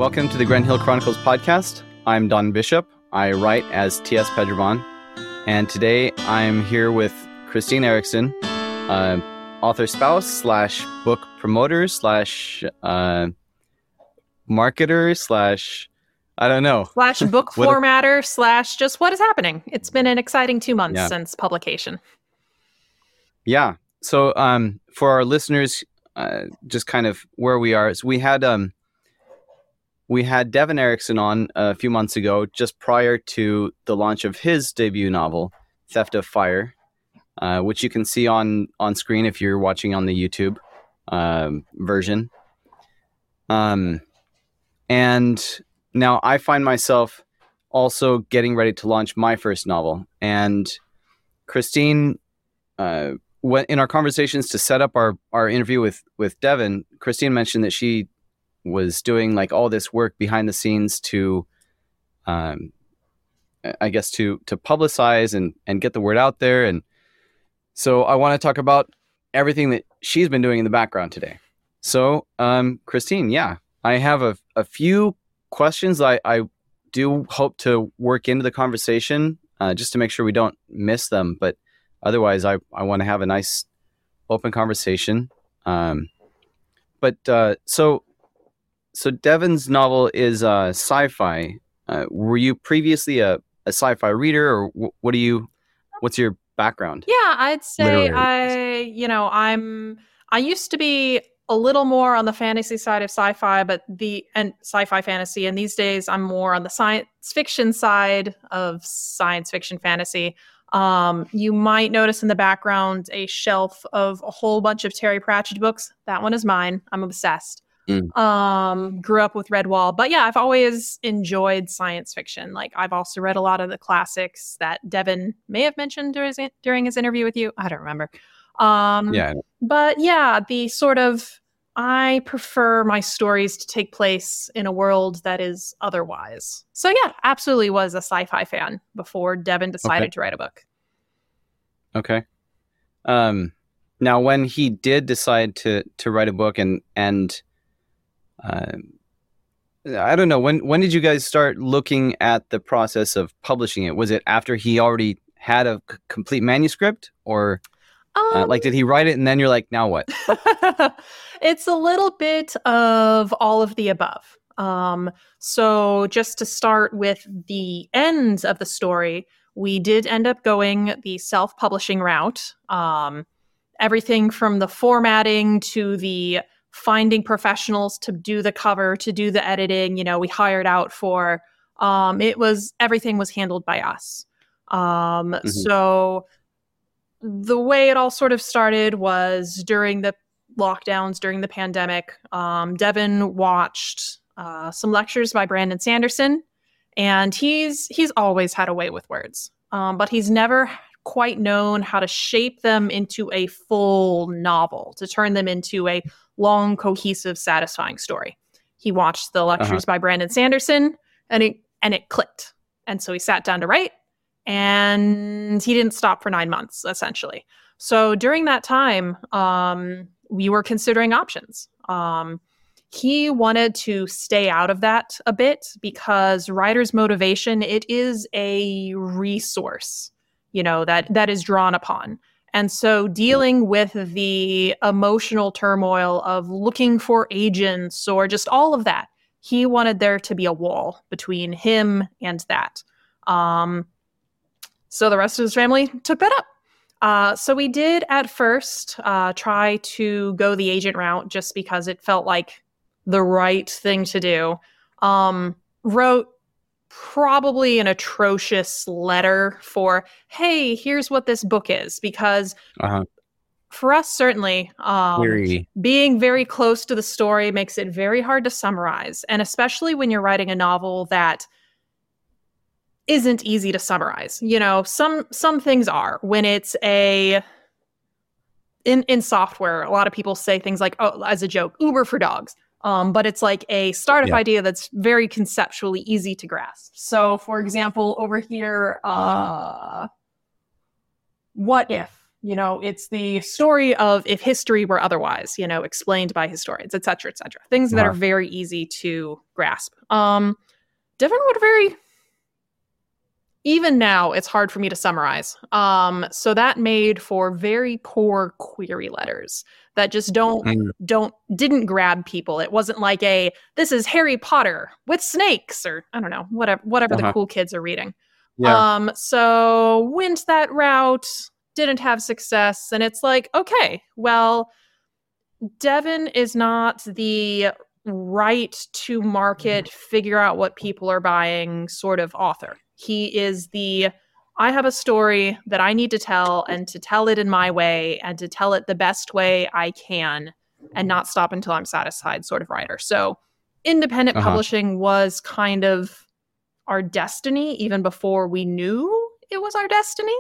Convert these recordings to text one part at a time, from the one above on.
Welcome to the Grand Hill Chronicles podcast. I'm Don Bishop. I write as T.S. Pedreban. And today I'm here with Christine Eriksen, author spouse slash book promoter slash marketer slash, I don't know. Slash book formatter slash just what is happening. It's been an exciting 2 months since publication. Yeah. So for our listeners, just kind of where we are, is we had Devin Eriksen on a few months ago, just prior to the launch of his debut novel, Theft of Fire, which you can see on screen if you're watching on the YouTube version. And now I find myself also getting ready to launch my first novel. And Christine, in our conversations to set up our interview with Devin, Christine mentioned that she was doing like all this work behind the scenes to, I guess to publicize and get the word out there. And so I want to talk about everything that she's been doing in the background today. So, Christine, I have a few questions I do hope to work into the conversation, just to make sure we don't miss them. But otherwise, I want to have a nice open conversation. So Devin's novel is sci-fi. Were you previously a sci-fi reader, or what's your background? Yeah, I'd say Literary. I used to be a little more on the fantasy side of sci-fi, and sci-fi fantasy, and these days I'm more on the science fiction side of science fiction fantasy. You might notice in the background a shelf of a whole bunch of Terry Pratchett books. That one is mine. I'm obsessed. Grew up with Redwall, but yeah, I've always enjoyed science fiction. Like, I've also read a lot of the classics that Devin may have mentioned during his interview with you. I don't remember. But yeah, I prefer my stories to take place in a world that is otherwise. So yeah, absolutely was a sci-fi fan before Devin decided to write a book. Okay. Now, when he did decide to write a book and I don't know, when did you guys start looking at the process of publishing it? Was it after he already had a complete manuscript, or did he write it and then you're like, now what? It's a little bit of all of the above. So just to start with the end of the story, we did end up going the self-publishing route. Everything from the formatting to the finding professionals to do the cover, to do the editing, we hired out for, everything was handled by us. So the way it all sort of started was during the lockdowns, during the pandemic. Devin watched some lectures by Brandon Sanderson, and he's always had a way with words, but he's never quite known how to shape them into a full novel, to turn them into a long, cohesive, satisfying story. He watched the lectures by Brandon Sanderson, and it clicked. And so he sat down to write, and he didn't stop for 9 months, essentially. So during that time, we were considering options. He wanted to stay out of that a bit because writer's motivation, it is a resource, that is drawn upon. And so dealing with the emotional turmoil of looking for agents or just all of that, he wanted there to be a wall between him and that. So the rest of his family took that up. So we did at first try to go the agent route just because it felt like the right thing to do. Wrote probably an atrocious letter for, hey, here's what this book is, because for us, certainly, being very close to the story makes it very hard to summarize. And especially when you're writing a novel that isn't easy to summarize. Some things are. When it's in software, a lot of people say things like, as a joke, Uber for dogs. But it's like a startup idea that's very conceptually easy to grasp. So, for example, over here, what if? It's the story of if history were otherwise, explained by historians, et cetera, et cetera. Things that are very easy to grasp. Devin Wood very... Even now, it's hard for me to summarize. So that made for very poor query letters that just didn't grab people. It wasn't like this is Harry Potter with snakes, or I don't know, whatever the cool kids are reading. Yeah. So went that route, didn't have success, and it's like, okay, well, Devin is not the right to market, figure out what people are buying sort of author. He is I have a story that I need to tell, and to tell it in my way, and to tell it the best way I can, and not stop until I'm satisfied sort of writer. So independent publishing was kind of our destiny, even before we knew it was our destiny.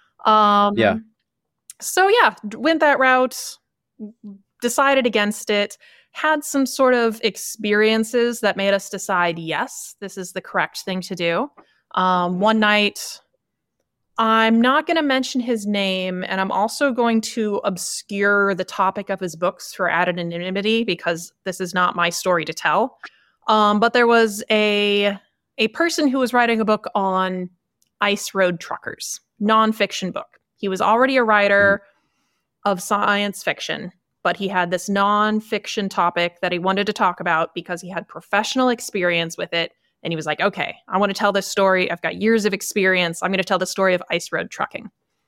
So yeah, went that route, decided against it, had some sort of experiences that made us decide, yes, this is the correct thing to do. One night, I'm not going to mention his name, and I'm also going to obscure the topic of his books for added anonymity, because this is not my story to tell. But there was a person who was writing a book on ice road truckers, nonfiction book. He was already a writer of science fiction, but he had this nonfiction topic that he wanted to talk about because he had professional experience with it. And he was like, okay, I want to tell this story. I've got years of experience. I'm going to tell the story of ice road trucking.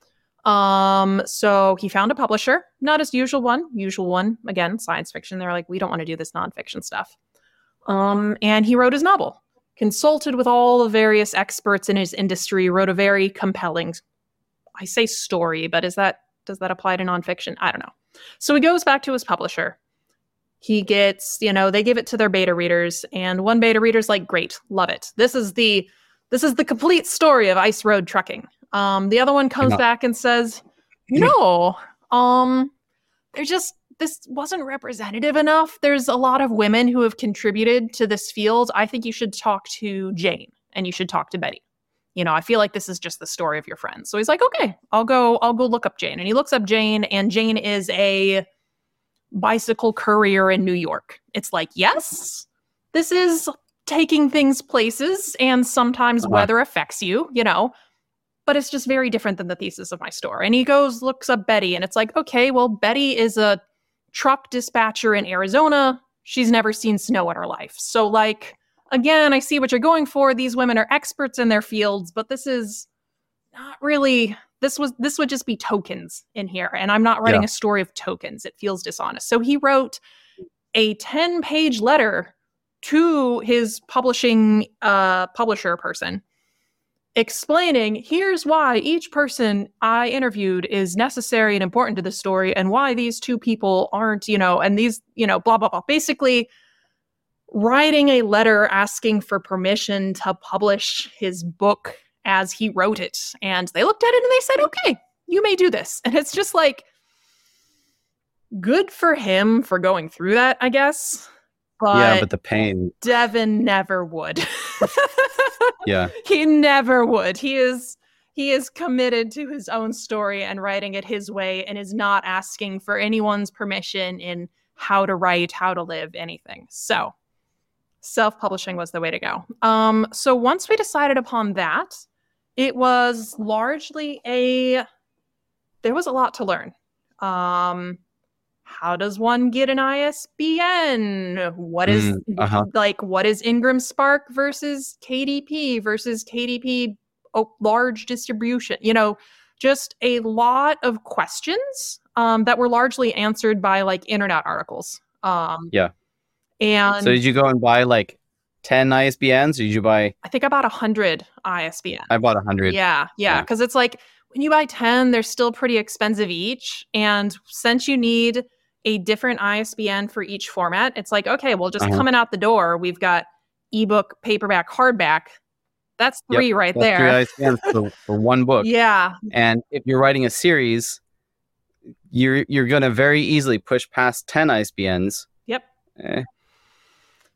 So he found a publisher, not his usual one, again, science fiction. They're like, we don't want to do this nonfiction stuff. And he wrote his novel, consulted with all the various experts in his industry, wrote a very compelling, I say story, but does that apply to nonfiction? I don't know. So he goes back to his publisher. He gets, they give it to their beta readers, and one beta reader's like, great, love it. This is the complete story of ice road trucking. The other one comes back and says, this wasn't representative enough. There's a lot of women who have contributed to this field. I think you should talk to Jane, and you should talk to Betty. I feel like this is just the story of your friends. So he's like, okay, I'll go look up Jane. And he looks up Jane, and Jane is a bicycle courier in New York. It's like, yes, this is taking things places, and sometimes weather affects you, but it's just very different than the thesis of my story. And he looks up Betty, and it's like, okay, well, Betty is a truck dispatcher in Arizona. She's never seen snow in her life. So like, again, I see what you're going for. These women are experts in their fields, but this is not really, this would just be tokens in here. And I'm not writing a story of tokens. It feels dishonest. So he wrote a 10-page letter to his publisher person, explaining, here's why each person I interviewed is necessary and important to the story, and why these two people aren't, and these, blah, blah, blah. Basically, writing a letter asking for permission to publish his book as he wrote it. And they looked at it and they said, okay, you may do this. And it's just like, good for him for going through that, I guess. But the pain. Devin never would. Yeah. He never would. He is committed to his own story and writing it his way, and is not asking for anyone's permission in how to write, how to live, anything. So self-publishing was the way to go. So once we decided upon that, it was largely there was a lot to learn. How does one get an ISBN? What is what is Ingram Spark versus KDP large distribution? Just a lot of questions that were largely answered by like internet articles. And so did you go and buy like 10 ISBNs, or did you buy? I think I bought 100 ISBN. I bought 100. Yeah. Because it's like, when you buy 10, they're still pretty expensive each. And since you need a different ISBN for each format, it's like, okay, well, just coming out the door, we've got ebook, paperback, hardback. That's three there. 3 ISBNs for one book. Yeah. And if you're writing a series, you're going to very easily push past 10 ISBNs. Yep.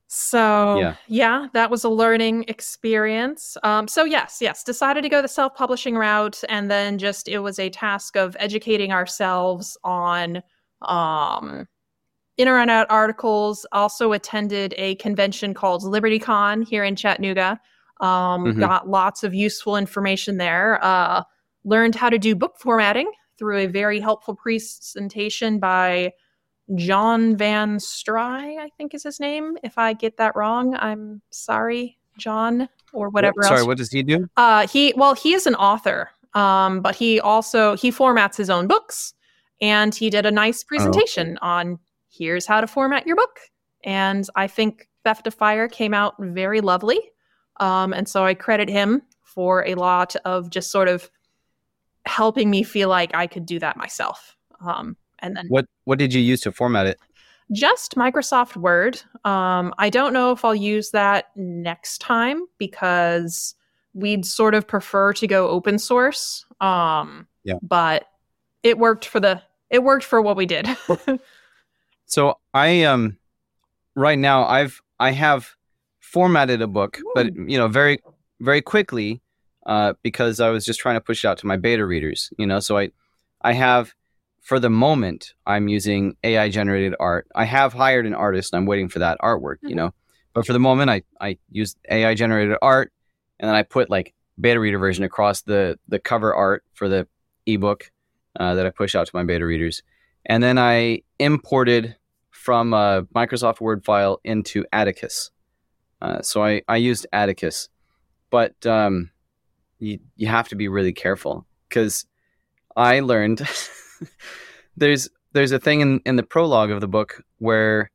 So Yeah. yeah, that was a learning experience. So yes, decided to go the self-publishing route, and then just it was a task of educating ourselves on um, internet articles. Also attended a convention called LibertyCon here in Chattanooga. Hmm. Got lots of useful information there. Learned how to do book formatting through a very helpful presentation by John Van Stry, I think is his name. If I get that wrong, I'm sorry, John, or whatever Sorry, else. what does he do? He is an author, but he formats his own books, and he did a nice Oh, presentation on here's how to format your book. And I think Theft of Fire came out very lovely. And so I credit him for a lot of just sort of helping me feel like I could do that myself. And then what did you use to format it? just Microsoft Word. I don't know if I'll use that next time because we'd sort of prefer to go open source. Yeah. But it worked for what we did. So I right now I have formatted a book, but very very quickly because I was just trying to push it out to my beta readers. So I have, for the moment, I'm using AI generated art. I have hired an artist and I'm waiting for that artwork, but for the moment I use AI generated art, and then I put like beta reader version across the cover art for the ebook that I push out to my beta readers. And then I imported from a Microsoft Word file into Atticus. So I used Atticus, but you have to be really careful because I learned there's a thing in the prologue of the book where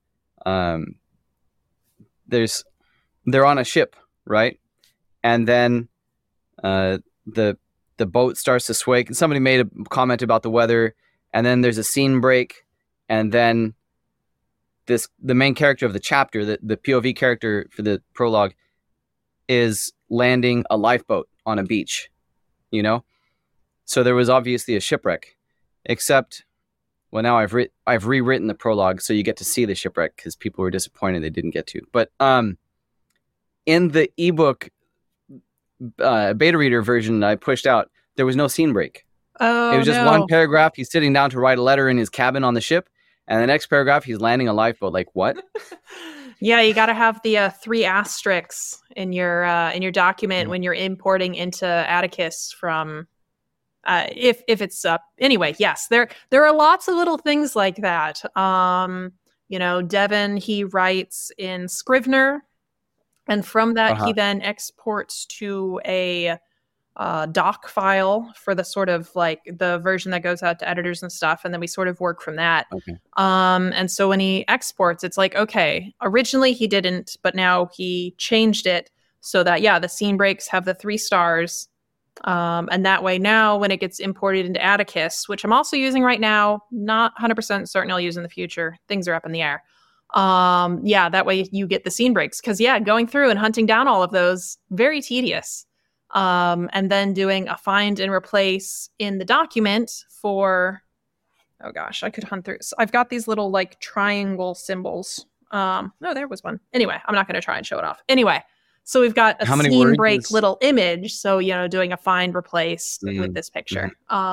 they're on a ship, right? And then the boat starts to sway. Somebody made a comment about the weather, and then there's a scene break, and then the main character of the chapter, the POV character for the prologue, is landing a lifeboat on a beach, So there was obviously a shipwreck, except, well, now I've rewritten the prologue so you get to see the shipwreck because people were disappointed they didn't get to. But in the ebook beta reader version I pushed out, there was no scene break. Oh, it was just no. one paragraph. He's sitting down to write a letter in his cabin on the ship, and the next paragraph he's landing a lifeboat. Like, what? Yeah, you got to have the 3 asterisks in your document when you're importing into Atticus from if it's up. Anyway, yes, there are lots of little things like that. Devin, he writes in Scrivener, and from that he then exports to a doc file for the sort of like the version that goes out to editors and stuff, and then we sort of work from that. Okay. And so when he exports, it's like, okay, originally he didn't, but now he changed it so that the scene breaks have the 3 stars. And that way now when it gets imported into Atticus, which I'm also using right now, not 100% certain I'll use in the future, things are up in the air. That way you get the scene breaks, because going through and hunting down all of those, very tedious. And then doing a find and replace in the document for, oh gosh, I could hunt through. So I've got these little like triangle symbols. No, there was one. Anyway, I'm not going to try and show it off. Anyway, so we've got a scene break little image. So, doing a find replace with this picture.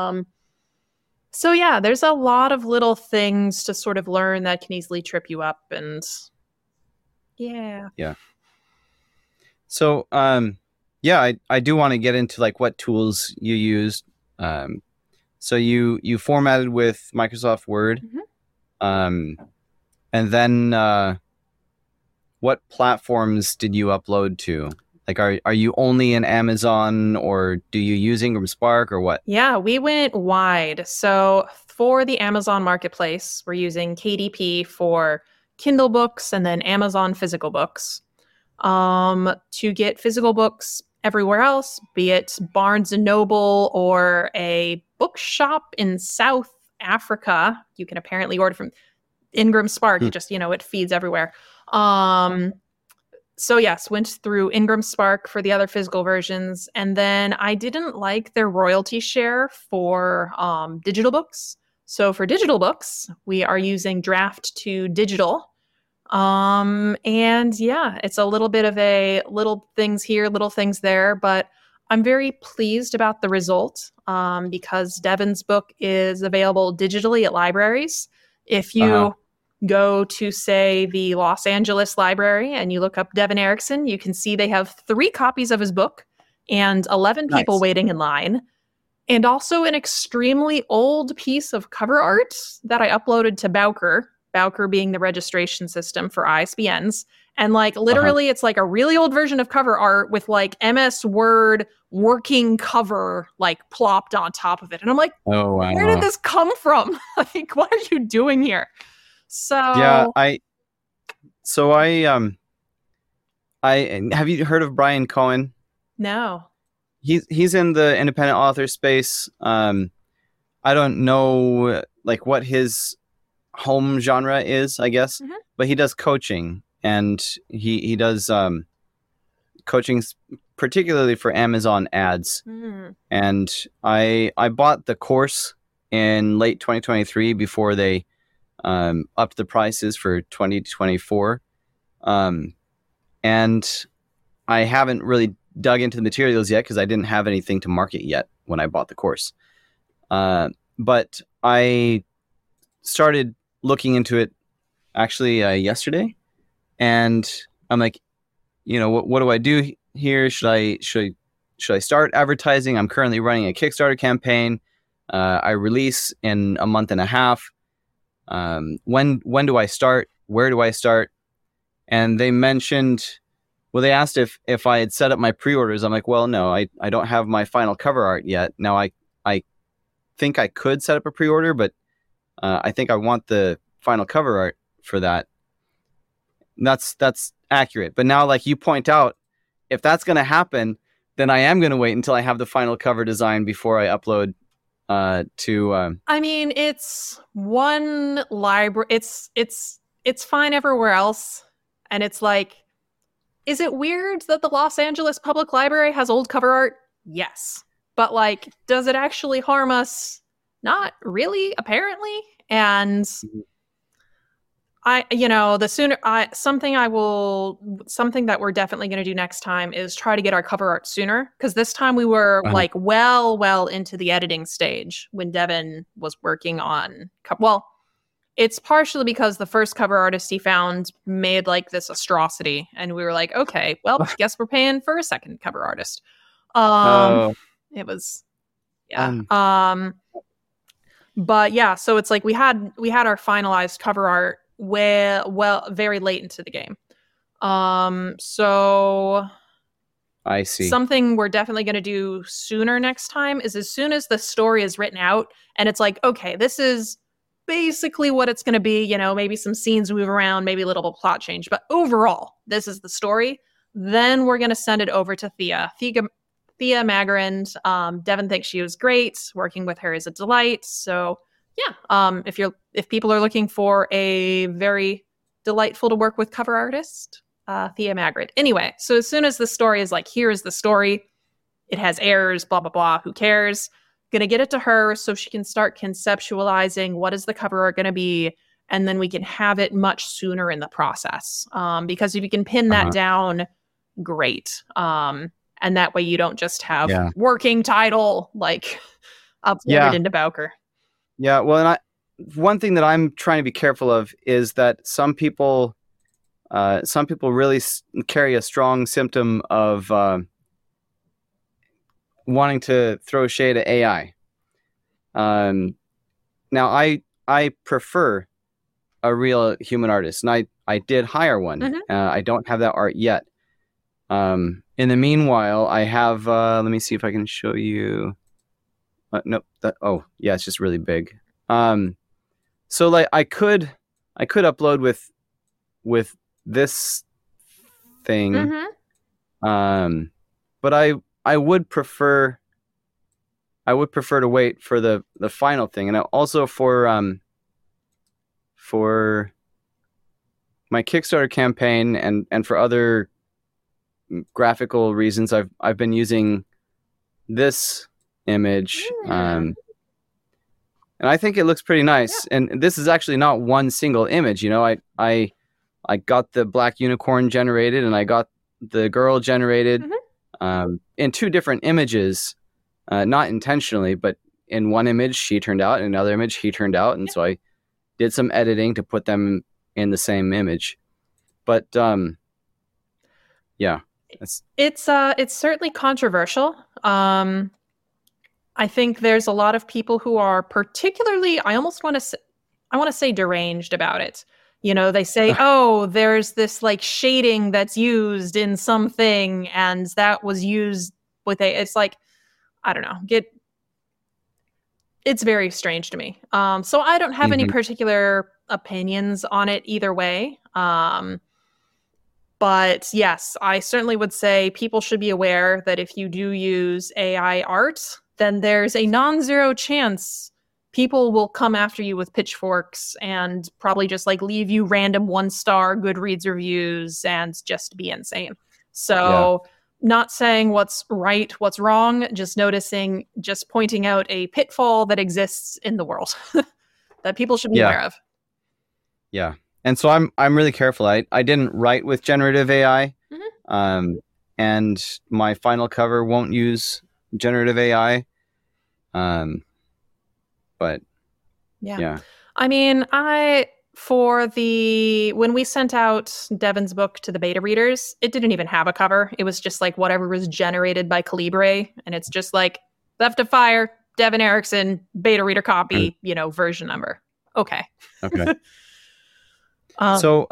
So there's a lot of little things to sort of learn that can easily trip you up, and yeah. So, I do want to get into like what tools you used. So you formatted with Microsoft Word, and then what platforms did you upload to? Like, are you only in Amazon, or do you use Ingram Spark, or what? Yeah, we went wide. So for the Amazon Marketplace, we're using KDP for Kindle books and then Amazon physical books. To get physical books everywhere else, be it Barnes & Noble or a bookshop in South Africa, you can apparently order from Ingram Spark. It just, it feeds everywhere. So yes, went through Ingram Spark for the other physical versions. And then I didn't like their royalty share for digital books. So for digital books, we are using Draft2Digital. And yeah, it's a little bit of a little things here, little things there, but I'm very pleased about the result because Devon's book is available digitally at libraries. If Uh-huh. you go to, say, the Los Angeles Library and you look up Devon Erickson, you can see they have 3 copies of his book and 11 people Nice. waiting in line, and also an extremely old piece of cover art that I uploaded to Bowker, Bowker being the registration system for ISBNs. And like Uh-huh. literally, it's like a really old version of cover art with like MS Word working cover like plopped on top of it. And I'm like, Oh, where did wow. this come from? Like, what are you doing here? Yeah, So, so I have you heard of Brian Cohen? no. He's in the independent author space. I don't know like what his home genre is, I guess, Mhm. but he does coaching, and he does coaching particularly for Amazon ads. Mm. And I bought the course in late 2023 before they upped the prices for 2024. And I haven't really dug into the materials yet because I didn't have anything to market yet when I bought the course. But I started looking into it actually yesterday, and I'm like, what do I do here? Should I start advertising? I'm currently running a Kickstarter campaign. I release in a month and a half. When do I start? Where do I start? And they mentioned, well, they asked if I had set up my pre-orders. I'm like, well, no, I don't have my final cover art yet. Now I think I could set up a pre-order, but I think I want the final cover art for that. That's accurate. But now, like you point out, if that's going to happen, then I am going to wait until I have the final cover design before I upload to. I mean, it's one library. It's fine everywhere else, and it's like, is it weird that the Los Angeles Public Library has old cover art? Yes, but like, does it actually harm us? Not really, apparently. And the sooner something that we're definitely going to do next time is try to get our cover art sooner, because this time we were Uh-huh. like well into the editing stage when Devon was working on. Well, it's partially because the first cover artist he found made like this atrocity, and we were like, okay, well, guess we're paying for a second cover artist. Um, Oh, it was yeah. um, But yeah, so it's like we had our finalized cover art very late into the game. So I see. something we're definitely going to do sooner next time is as soon as the story is written out and it's like, okay, this is basically what it's going to be, maybe some scenes move around, maybe a little plot change, but overall, this is the story. Then we're going to send it over to Thea Magarand. Devon thinks she was great. Working with her is a delight. So yeah, if people are looking for a very delightful to work with cover artist, Thea Magarand. Anyway, so as soon as the story is like, here is the story, it has errors, blah blah blah. Who cares? Gonna get it to her so she can start conceptualizing what is the cover art gonna be, and then we can have it much sooner in the process. Because if you can pin that Uh-huh. down, great. And that way you don't just have Yeah. working title like uploaded Yeah. into Bowker. Yeah. Well, and one thing that I'm trying to be careful of is that some people really carry a strong symptom of wanting to throw shade at AI. Now I prefer a real human artist, and I did hire one. Mm-hmm. I don't have that art yet. In the meanwhile, I have. Let me see if I can show you. Nope. Oh, yeah, it's just really big. So like I could upload with this thing. Mm-hmm. But I would prefer to wait for the final thing, and also for my Kickstarter campaign and for other graphical reasons, I've been using this image, and I think it looks pretty nice. And this is actually not one single image. I I got the black unicorn generated and I got the girl generated in two different images, not intentionally, but in one image she turned out, in another image he turned out, and so I did some editing to put them in the same image. But yeah, it's certainly controversial. I think there's a lot of people who are particularly, I want to say deranged about it. You know, they say, oh, there's this like shading that's used in something and that was used with it's like, I don't know, it's very strange to me. So I don't have any particular opinions on it either way. But yes, I certainly would say people should be aware that if you do use AI art, then there's a non-zero chance people will come after you with pitchforks and probably just like leave you random 1-star Goodreads reviews and just be insane. So not saying what's right, what's wrong, just pointing out a pitfall that exists in the world that people should be aware of. Yeah. And so I'm really careful. I didn't write with generative AI. And my final cover won't use generative AI. But yeah. I mean, when we sent out Devin's book to the beta readers, it didn't even have a cover. It was just like whatever was generated by Calibre. And it's just like Left of Fire, Devin Erickson, beta reader copy, version number. Okay. So,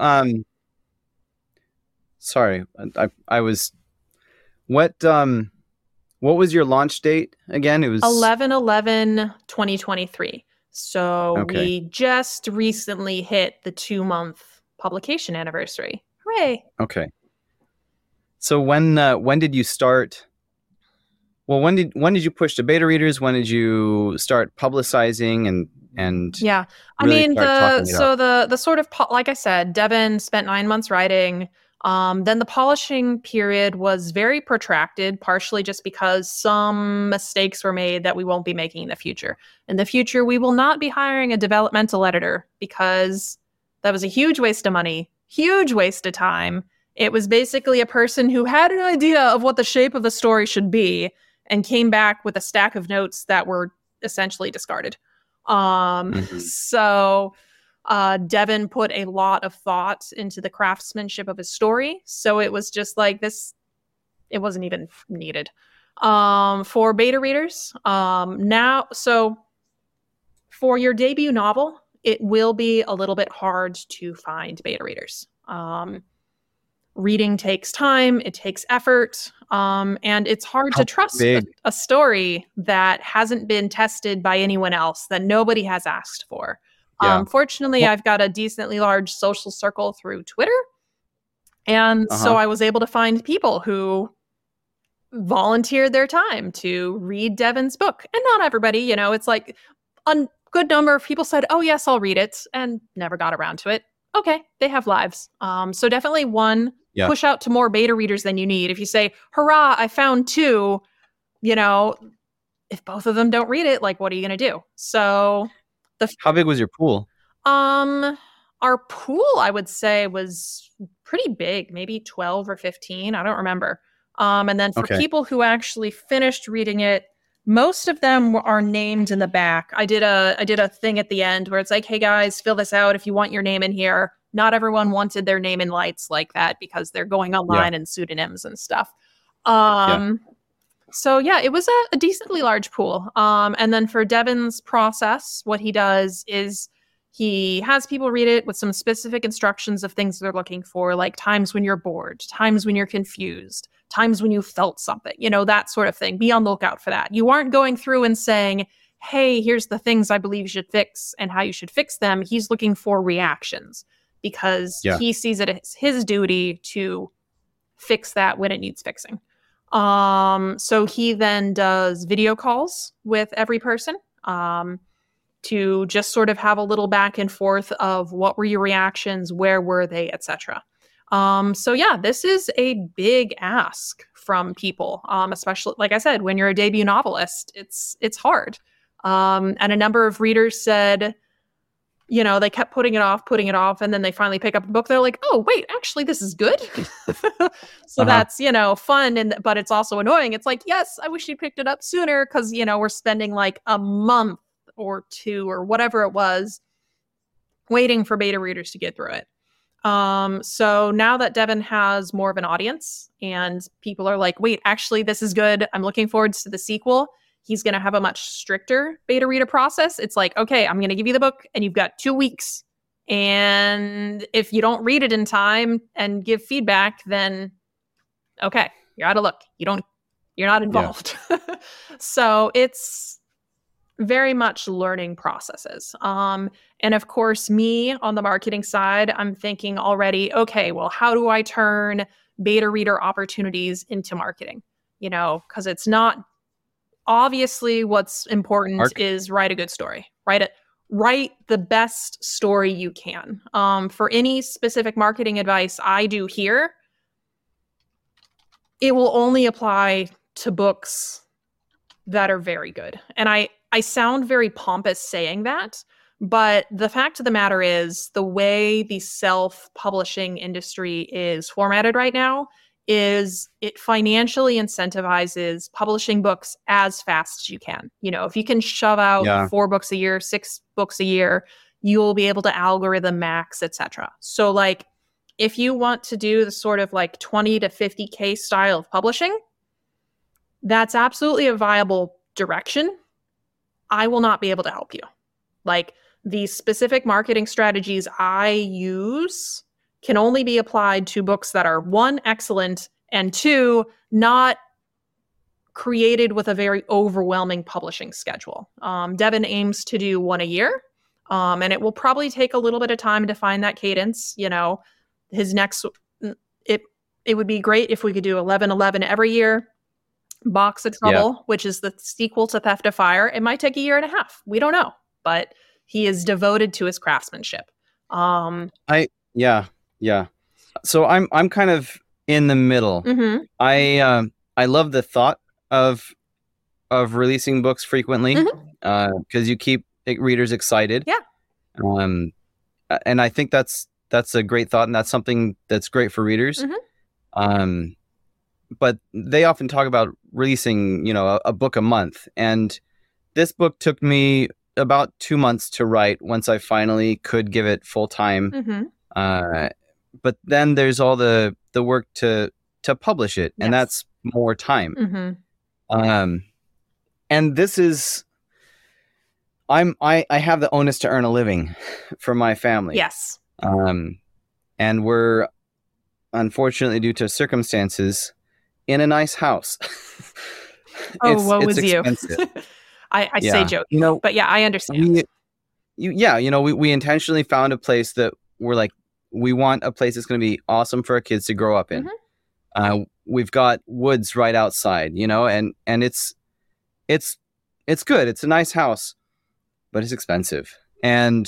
sorry, I was, what was your launch date again? It was 11/11/2023. So we just recently hit the 2-month publication anniversary. Hooray! Okay. So when did you start? Well, when did you push to beta readers? When did you start publicizing and yeah, I mean the sort of like I said, Devin spent 9 months writing. Then the polishing period was very protracted, partially just because some mistakes were made that we won't be making in the future. In the future, we will not be hiring a developmental editor because that was a huge waste of money, huge waste of time. It was basically a person who had an idea of what the shape of the story should be and came back with a stack of notes that were essentially discarded. So Devin put a lot of thought into the craftsmanship of his story. So it was just like this, it wasn't even needed. For beta readers, so for your debut novel, it will be a little bit hard to find beta readers. Reading takes time, it takes effort, and it's hard to trust a story that hasn't been tested by anyone else, that nobody has asked for. Fortunately, I've got a decently large social circle through Twitter, and so I was able to find people who volunteered their time to read Devin's book. And not everybody, it's like a good number of people said, oh yes, I'll read it, and never got around to it. Okay, they have lives. So definitely push out to more beta readers than you need. If you say, hurrah, I found 2, if both of them don't read it, like, what are you going to do? So how big was your pool? Our pool, I would say, was pretty big, maybe 12 or 15. I don't remember. And then for people who actually finished reading it, most of them are named in the back. I did a thing at the end where it's like, hey guys, fill this out if you want your name in here. Not everyone wanted their name in lights like that because they're going online and pseudonyms and stuff. So yeah, it was a decently large pool. And then for Devin's process, what he does is he has people read it with some specific instructions of things they're looking for, like times when you're bored, times when you're confused, times when you felt something, that sort of thing. Be on the lookout for that. You aren't going through and saying, hey, here's the things I believe you should fix and how you should fix them. He's looking for reactions because he sees it as his duty to fix that when it needs fixing. So he then does video calls with every person to just sort of have a little back and forth of what were your reactions, where were they, etc. So yeah, this is a big ask from people, especially, like I said, when you're a debut novelist, it's hard. And a number of readers said, they kept putting it off, and then they finally pick up a book. They're like, oh, wait, actually, this is good. So Uh-huh. that's, fun, but it's also annoying. It's like, yes, I wish you picked it up sooner because, we're spending like a month or two or whatever it was waiting for beta readers to get through it. So now that Devin has more of an audience and people are like, wait, actually, this is good. I'm looking forward to the sequel. He's going to have a much stricter beta reader process. It's like, okay, I'm going to give you the book and you've got 2 weeks. And if you don't read it in time and give feedback, then okay, you're out of luck. You're not involved. Yeah. So it's very much learning processes. And of course, me on the marketing side, I'm thinking already, okay, well, how do I turn beta reader opportunities into marketing? Because it's not obviously what's important is write a good story. Write the best story you can. For any specific marketing advice I do here, it will only apply to books that are very good. And I sound very pompous saying that, but the fact of the matter is the way the self-publishing industry is formatted right now is it financially incentivizes publishing books as fast as you can. If you can shove out 4 books a year, 6 books a year, you'll be able to algorithm max, etc. So like if you want to do the sort of like 20 to 50K style of publishing, that's absolutely a viable direction. I will not be able to help you. Like the specific marketing strategies I use can only be applied to books that are 1, excellent, and 2, not created with a very overwhelming publishing schedule. Devin aims to do 1 a year, and it will probably take a little bit of time to find that cadence. His next, it would be great if we could do 11 every year. Box of Trouble, which is the sequel to Theft of Fire. It might take a year and a half. We don't know, but he is devoted to his craftsmanship. Yeah. So I'm kind of in the middle. Mm-hmm. I love the thought of releasing books frequently because you keep readers excited. Yeah. And I think that's a great thought, and that's something that's great for readers. Mm-hmm. But they often talk about releasing, a book a month. And this book took me about 2 months to write once I finally could give it full time. Mm-hmm. But then there's all the work to publish it, and that's more time. Mm-hmm. And this is, I have the onus to earn a living for my family. Yes. And we're, unfortunately, due to circumstances, in a nice house. Woe is you. I Yeah. say joking, but yeah, I understand. We intentionally found a place that we're like, we want a place that's going to be awesome for our kids to grow up in. Mm-hmm. We've got woods right outside, and it's good. It's a nice house, but it's expensive. And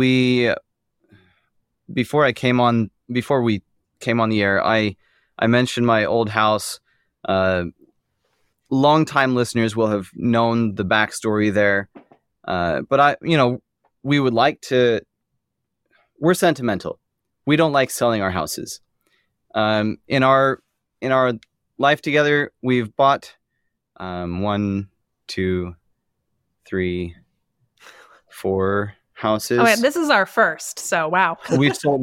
before we came on the air, I mentioned my old house. Longtime listeners will have known the backstory there. But we would like to, we're sentimental. We don't like selling our houses. In our life together, we've bought 1, 2, 3, 4 houses. Oh, yeah, this is our first, so wow. We've sold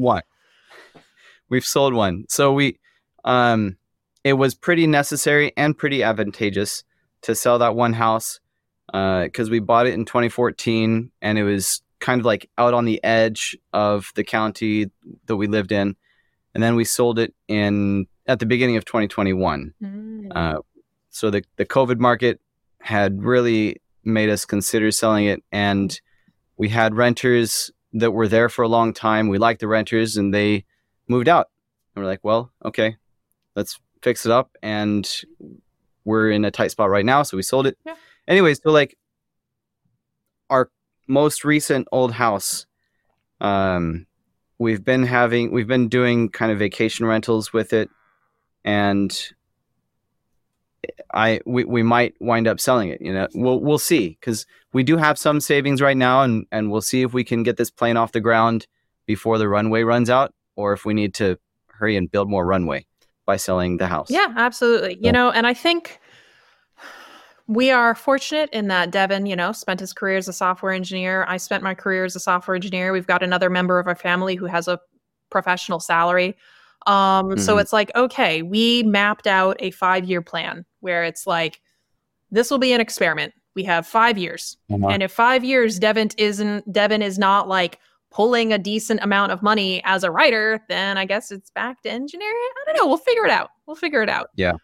one. So it was pretty necessary and pretty advantageous to sell that one house because we bought it in 2014 and it was kind of like out on the edge of the county that we lived in. And then we sold it at the beginning of 2021. So the COVID market had really made us consider selling it. And we had renters that were there for a long time. We liked the renters and they moved out. And we're like, well, okay, let's fix it up. And we're in a tight spot right now. So we sold it. Yeah. Anyways, so like our most recent old house, we've been doing kind of vacation rentals with it. And we might wind up selling it. We'll see, because we do have some savings right now, and we'll see if we can get this plane off the ground before the runway runs out, or if we need to hurry and build more runway by selling the house. Yeah, absolutely. And I think we are fortunate in that Devin, spent his career as a software engineer. I spent my career as a software engineer. We've got another member of our family who has a professional salary. So it's like, okay, we mapped out a 5-year plan where it's like, this will be an experiment. We have 5 years. And if 5 years, Devin is not like pulling a decent amount of money as a writer, then I guess it's back to engineering. I don't know. We'll figure it out. Yeah.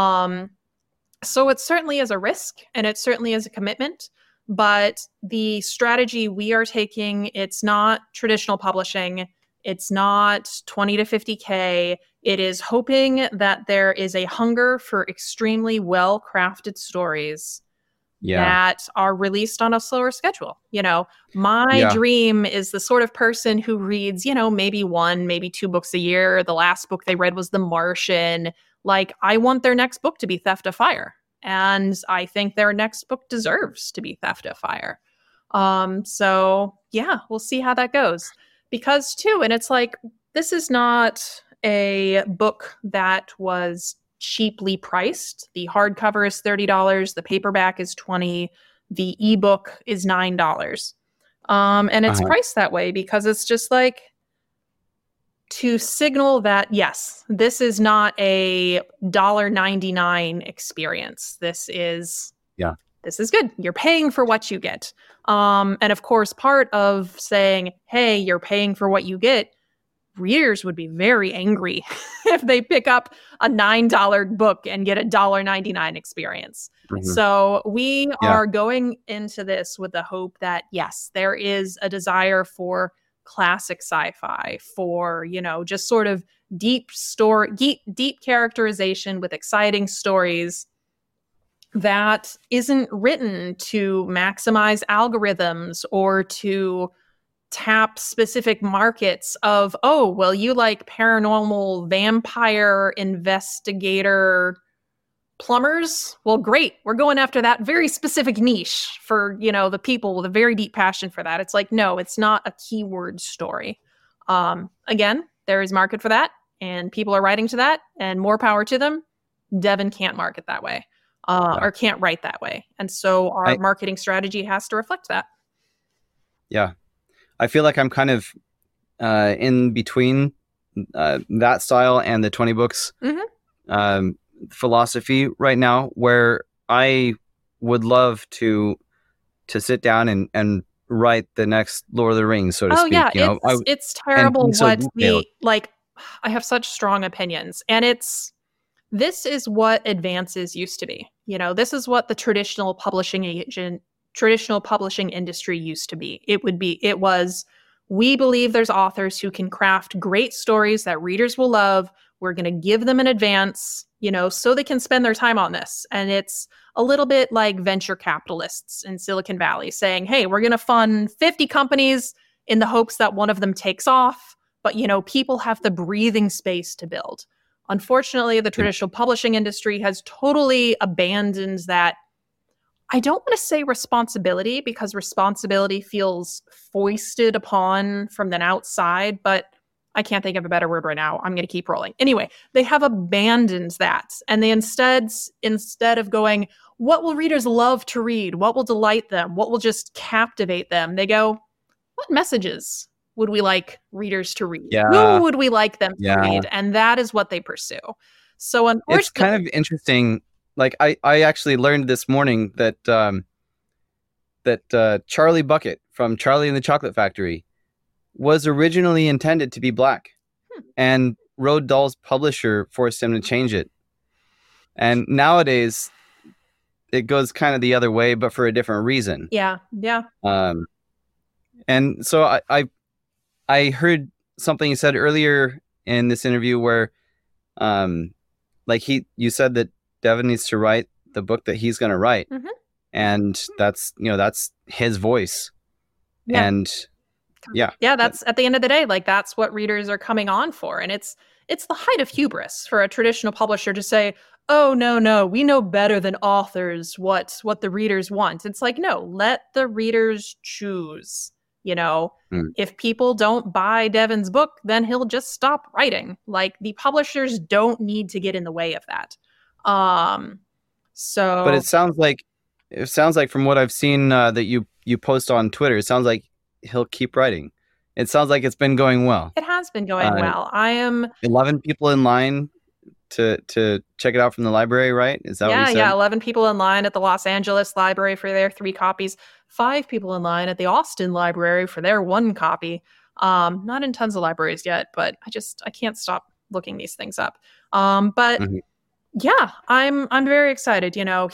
So it certainly is a risk, and it certainly is a commitment, but the strategy we are taking, it's not traditional publishing. It's not 20 to 50K. It is hoping that there is a hunger for extremely well-crafted stories that are released on a slower schedule. My dream is the sort of person who reads, maybe 1, maybe 2 books a year. The last book they read was The Martian. Like, I want their next book to be Theft of Fire. And I think their next book deserves to be Theft of Fire. So yeah, we'll see how that goes. Because too, and it's like, this is not a book that was cheaply priced. The hardcover is $30. The paperback is $20. The ebook is $9. And it's priced that way because it's just like, to signal that, yes, this is not a $1.99 experience. This is good. You're paying for what you get. And of course, part of saying, hey, you're paying for what you get, readers would be very angry if they pick up a $9 book and get a $1.99 experience. So we are going into this with the hope that, yes, there is a desire for classic sci-fi, for just sort of deep characterization with exciting stories that isn't written to maximize algorithms or to tap specific markets of, oh, well, you like paranormal vampire investigator plumbers? Well, great. We're going after that very specific niche for, the people with a very deep passion for that. It's like, no, it's not a keyword story. Again, there is market for that, and people are writing to that, and more power to them. Devin can't market that way, or can't write that way. And so our marketing strategy has to reflect that. Yeah. I feel like I'm kind of in between that style and the 20 books. Philosophy right now, where I would love to sit down and write the next Lord of the Rings, so to speak. Yeah, it's terrible what we like. I have such strong opinions, and this is what advances used to be. This is what the traditional publishing industry used to be. It was, we believe there's authors who can craft great stories that readers will love. We're going to give them an advance, so they can spend their time on this. And it's a little bit like venture capitalists in Silicon Valley saying, hey, we're going to fund 50 companies in the hopes that one of them takes off. But, people have the breathing space to build. Unfortunately, the traditional publishing industry has totally abandoned that. I don't want to say responsibility, because responsibility feels foisted upon from the outside, but I can't think of a better word right now. I'm going to keep rolling. Anyway, they have abandoned that. And they instead of going, what will readers love to read? What will delight them? What will just captivate them? They go, what messages would we like readers to read? Who would we like them to read? And that is what they pursue. So unfortunately, it's kind of interesting. Like I actually learned this morning that Charlie Bucket from Charlie and the Chocolate Factory was originally intended to be black, and Roald Dahl's publisher forced him to change it. And nowadays, it goes kind of the other way, but for a different reason. Yeah. And so I heard something you said earlier in this interview where, you said that Devin needs to write the book that he's going to write, and that's his voice, and that's at the end of the day, like, that's what readers are coming on for. And it's the height of hubris for a traditional publisher to say, oh no, we know better than authors what the readers want. It's like, no, let the readers choose. You know, Mm. if people don't buy Devin's book, then he'll just stop writing. Like, the publishers don't need to get in the way of that. Um But so it sounds like from what I've seen that you post on Twitter, it sounds like he'll keep writing. It sounds like it's been going well. it has been going Uh, well. I am 11 people in line to check it out from the library, right? Is that what you said? Yeah, 11 people in line at the Los Angeles Library for their 3 copies, 5 people in line at the Austin Library for their 1 copy. Not in tons of libraries yet, but I can't stop looking these things up. But Mhm. yeah, I'm very excited. You know,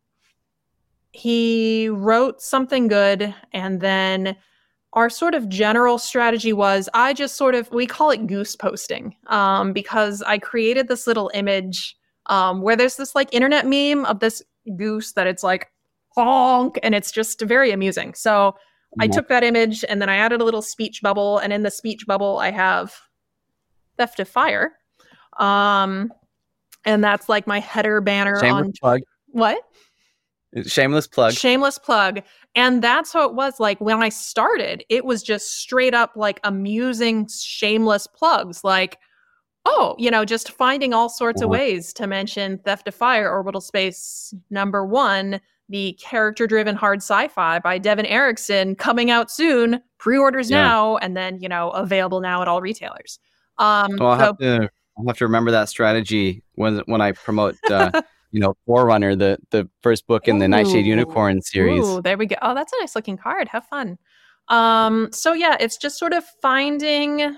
he wrote something good, and then our sort of general strategy was we call it goose posting, because I created this little image where there's this like internet meme of this goose that it's like honk, and it's just very amusing. So I Yeah. took that image and then I added a little speech bubble, and in the speech bubble I have Theft of Fire, um, and that's like my header banner Shameless on plug. what? Shameless plug. Shameless plug. And that's how it was. Like, when I started, it was just straight up like amusing, shameless plugs. Like, oh, just finding all sorts of Uh-huh. ways to mention Theft of Fire, Orbital Space #1, the character driven hard sci fi by Devin Erickson, coming out soon, pre orders Yeah. now, and then, available now at all retailers. Well, I'll have to remember that strategy when I promote Forerunner, the first book in the Nightshade Unicorn series. Ooh, there we go. Oh, that's a nice looking card. Have fun. So yeah, it's just sort of finding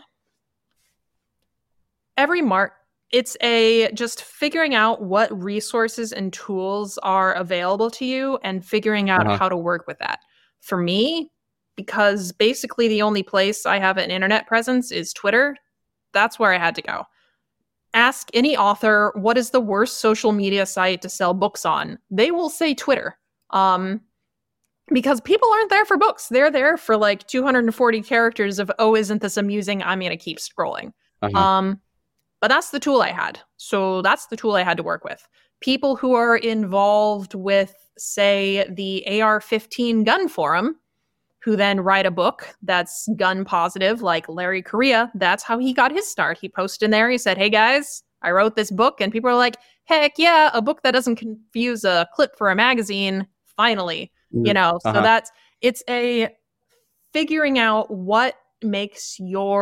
every mark. It's just figuring out what resources and tools are available to you and figuring out Uh-huh. how to work with that. For me, because basically the only place I have an internet presence is Twitter, that's where I had to go. Ask any author, what is the worst social media site to sell books on? They will say Twitter. Because people aren't there for books. They're there for like 240 characters of, oh, isn't this amusing? I'm going to keep scrolling. Uh-huh. But that's the tool I had. So that's the tool I had to work with. People who are involved with, say, the AR-15 gun forum, who then write a book that's gun positive, like Larry Correia. That's how he got his start. He posted in there, he said, hey guys, I wrote this book. And people are like, heck yeah, a book that doesn't confuse a clip for a magazine. Finally, Uh-huh. so it's a figuring out what makes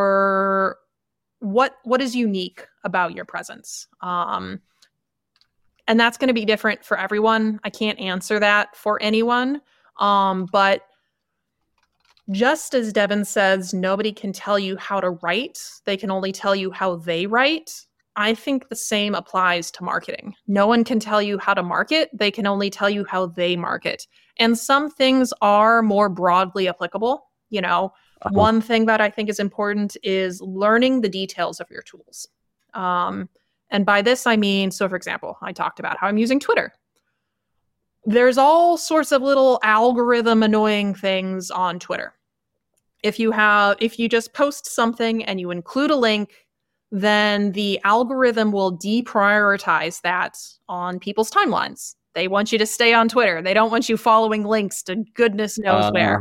what is unique about your presence. And that's going to be different for everyone. I can't answer that for anyone. But just as Devin says, nobody can tell you how to write. They can only tell you how they write. I think the same applies to marketing. No one can tell you how to market. They can only tell you how they market. And some things are more broadly applicable. One thing that I think is important is learning the details of your tools. And by this, I mean, so for example, I talked about how I'm using Twitter. There's all sorts of little algorithm annoying things on Twitter. If you just post something and you include a link, then the algorithm will deprioritize that on people's timelines. They want you to stay on Twitter. They don't want you following links to goodness knows where.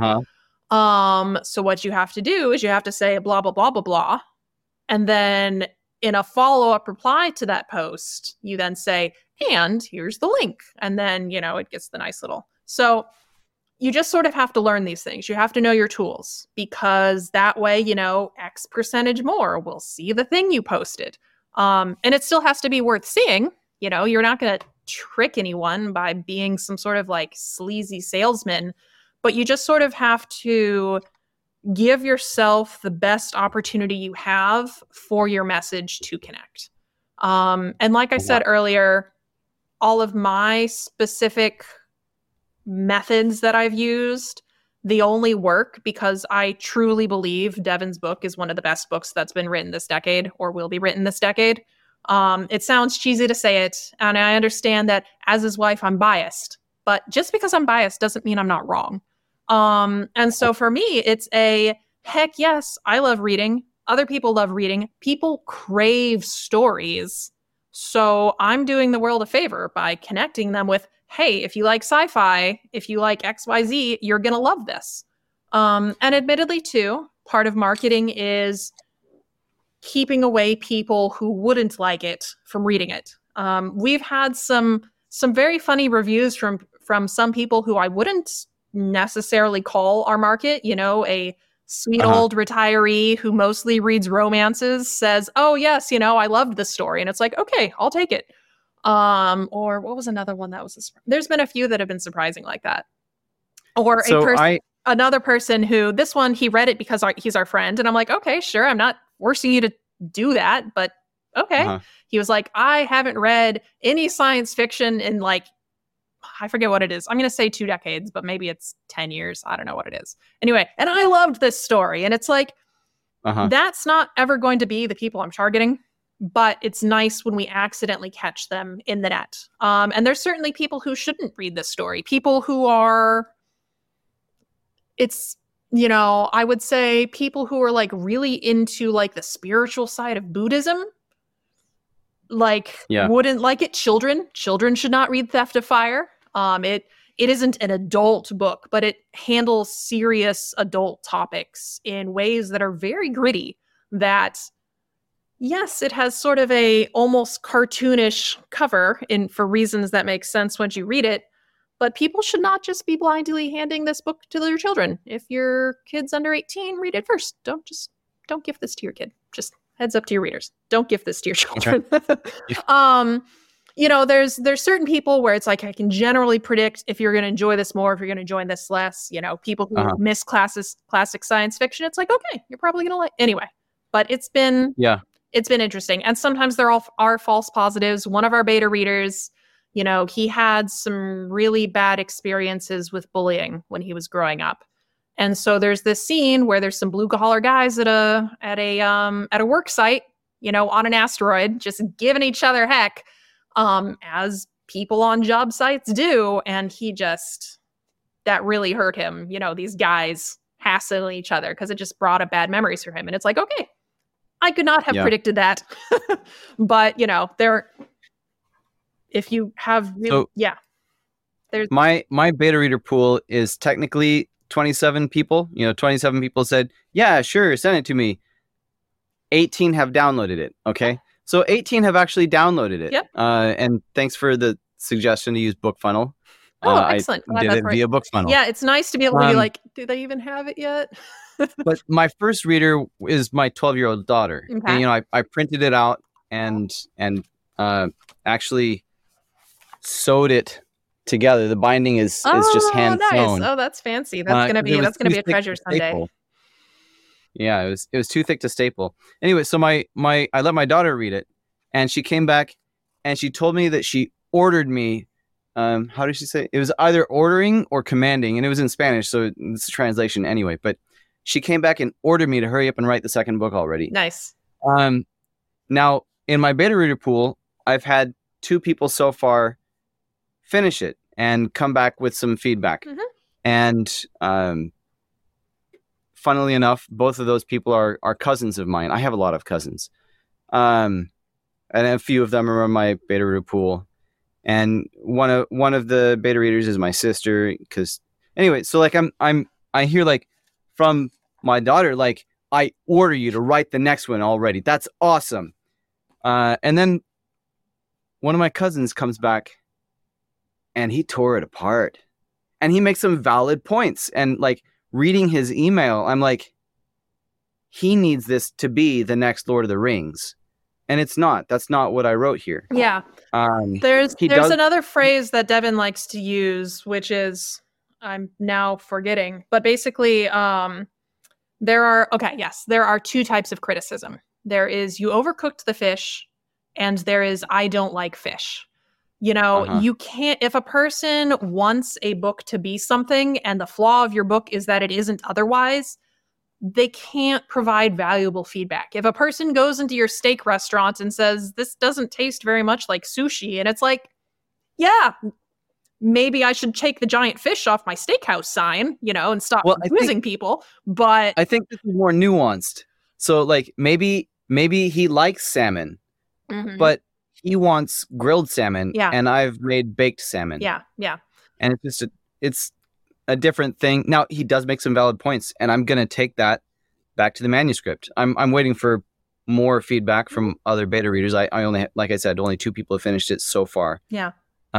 So what you have to do is you have to say blah, blah, blah, blah, blah. And then in a follow-up reply to that post, you then say, and here's the link. And then, it gets the nice little. So you just sort of have to learn these things. You have to know your tools, because that way, X percentage more will see the thing you posted. And it still has to be worth seeing. You're not going to trick anyone by being some sort of like sleazy salesman, but you just sort of have to give yourself the best opportunity you have for your message to connect. And like I said earlier, all of my specific methods that I've used, they only work because I truly believe Devin's book is one of the best books that's been written this decade or will be written this decade. It sounds cheesy to say it, and I understand that as his wife, I'm biased. But just because I'm biased doesn't mean I'm not wrong. And so for me, it's a heck yes, I love reading. Other people love reading. People crave stories. So I'm doing the world a favor by connecting them with, hey, if you like sci-fi, if you like XYZ, you're going to love this. And admittedly, too, part of marketing is keeping away people who wouldn't like it from reading it. We've had some very funny reviews from some people who I wouldn't necessarily call our market. You know, a sweet old retiree who mostly reads romances says, "Oh yes, you know, I loved this story," and it's like, okay, I'll take it. Or what was another one that was? There's been a few that have been surprising like that. Or another person who this one he read it because he's our friend, and I'm like, okay, sure, I'm not forcing you to do that, but okay. He was like, I haven't read any science fiction in like, I forget what it is. I'm going to say 2 decades, but maybe it's 10 years. I don't know what it is. Anyway, and I loved this story. And it's like, that's not ever going to be the people I'm targeting, but it's nice when we accidentally catch them in the net. And there's certainly people who shouldn't read this story. People who are, it's, you know, I would say people who are like really into like the spiritual side of Buddhism, like wouldn't like it. Children should not read Theft of Fire. It isn't an adult book, but it handles serious adult topics in ways that are very gritty. That, yes, it has sort of a almost cartoonish cover for reasons that make sense once you read it. But people should not just be blindly handing this book to their children. If your kid's under 18, read it first. Don't gift this to your kid. Just heads up to your readers. Don't gift this to your children. Okay. You know, there's certain people where it's like I can generally predict if you're going to enjoy this more, if you're going to enjoy this less. You know, people who miss classic science fiction. It's like, okay, you're probably going to like anyway. But it's been interesting, and sometimes there are false positives. One of our beta readers, you know, he had some really bad experiences with bullying when he was growing up. And so there's this scene where there's some blue collar guys at a work site, you know, on an asteroid, just giving each other heck, as people on job sites do. And that really hurt him, you know, these guys hassling each other, because it just brought up bad memories for him. And it's like, okay, I could not have predicted that. But, you know, if you have really, there's my beta reader pool is technically 27 people. You know, 27 people said, yeah, sure, send it to me. 18 have downloaded it. Okay. So 18 have actually downloaded it. Yep. And thanks for the suggestion to use BookFunnel. Oh, excellent. I did it via BookFunnel. Yeah, it's nice to be able to be like, do they even have it yet? But my first reader is my 12-year-old daughter. Okay. And, you know, I printed it out and actually sewed it together. The binding is just hand sewn. Nice. Oh, that's fancy. That's gonna be a treasure someday. Yeah, it was too thick to staple. Anyway, so I let my daughter read it, and she came back and she told me that she ordered me. How did she say? It was either ordering or commanding, and it was in Spanish, so it's a translation anyway. But she came back and ordered me to hurry up and write the second book already. Nice. Now in my beta reader pool, I've had 2 people so far finish it and come back with some feedback. And funnily enough, both of those people are cousins of mine. I have a lot of cousins, and a few of them are in my beta reader pool. And one of the beta readers is my sister. Because anyway, so like I hear like from my daughter, like, I order you to write the next one already. That's awesome. And then one of my cousins comes back and he tore it apart, and he makes some valid points. And like reading his email, I'm like, he needs this to be the next Lord of the Rings. And it's not. That's not what I wrote here. Yeah. There's another phrase that Devin likes to use, which is, I'm now forgetting, but basically, there are 2 types of criticism. There is, you overcooked the fish, and there is, I don't like fish. You know, you can't, if a person wants a book to be something and the flaw of your book is that it isn't otherwise, they can't provide valuable feedback. If a person goes into your steak restaurant and says, this doesn't taste very much like sushi, and it's like, yeah, maybe I should take the giant fish off my steakhouse sign, you know, and stop confusing people. But I think this is more nuanced. So like maybe he likes salmon, but he wants grilled salmon, Yeah. and I've made baked salmon. Yeah. Yeah. And it's a different thing. Now, he does make some valid points, and I'm going to take that back to the manuscript. I'm waiting for more feedback from other beta readers. I only, like I said, only 2 people have finished it so far. Yeah.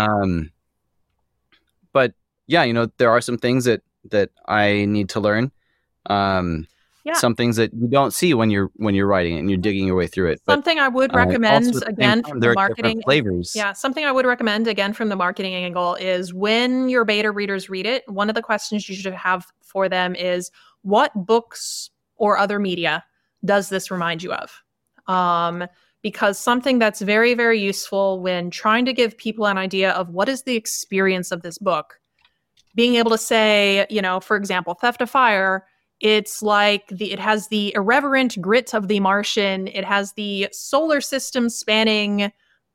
But yeah, there are some things that I need to learn. Yeah. Some things that you don't see when you're writing it and you're digging your way through it. Something I would recommend again from the marketing flavors. Yeah, something I would recommend again from the marketing angle is when your beta readers read it, one of the questions you should have for them is, what books or other media does this remind you of? Because something that's very, very useful when trying to give people an idea of what is the experience of this book, being able to say, for example, Theft of Fire, it's like it has the irreverent grit of the Martian. It has the solar system spanning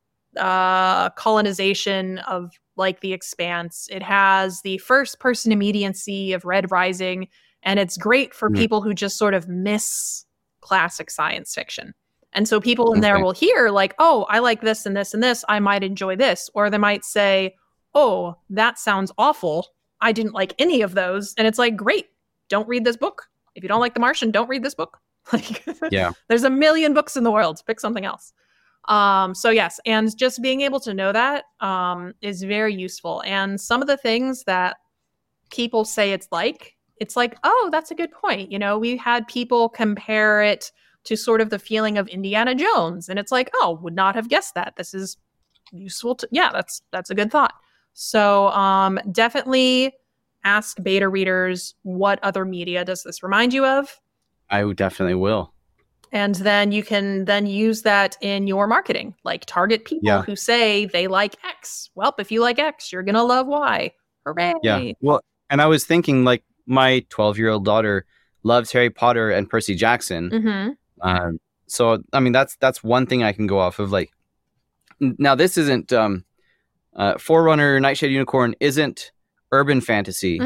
colonization of like the Expanse. It has the first person immediacy of Red Rising. And it's great for people who just sort of miss classic science fiction. And so people in there will hear like, oh, I like this and this and this. I might enjoy this. Or they might say, oh, that sounds awful. I didn't like any of those. And it's like, great. Don't read this book. If you don't like The Martian, don't read this book. Yeah. There's a million books in the world. Pick something else. So yes, and just being able to know that is very useful. And some of the things that people say it's like, oh, that's a good point. We had people compare it to sort of the feeling of Indiana Jones. And it's like, oh, would not have guessed that. This is useful. Yeah, that's a good thought. So definitely ask beta readers, what other media does this remind you of? I definitely will. And then you can then use that in your marketing, like target people who say they like X. Well, if you like X, you're going to love Y. Hooray. Yeah. Well, and I was thinking like my 12-year-old daughter loves Harry Potter and Percy Jackson. Mm-hmm. So, I mean, that's one thing I can go off of. Like, now this isn't Forerunner, Nightshade Unicorn isn't urban fantasy,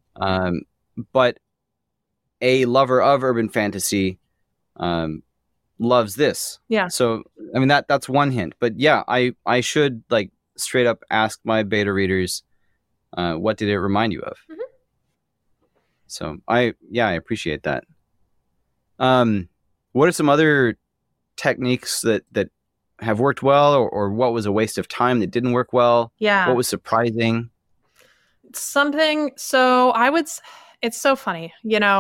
but a lover of urban fantasy loves this. Yeah. So, I mean, that's one hint. But yeah, I should like straight up ask my beta readers, what did it remind you of? Mm-hmm. So I appreciate that. What are some other techniques that have worked well, or what was a waste of time that didn't work well? Yeah. What was surprising? Something. So it's so funny,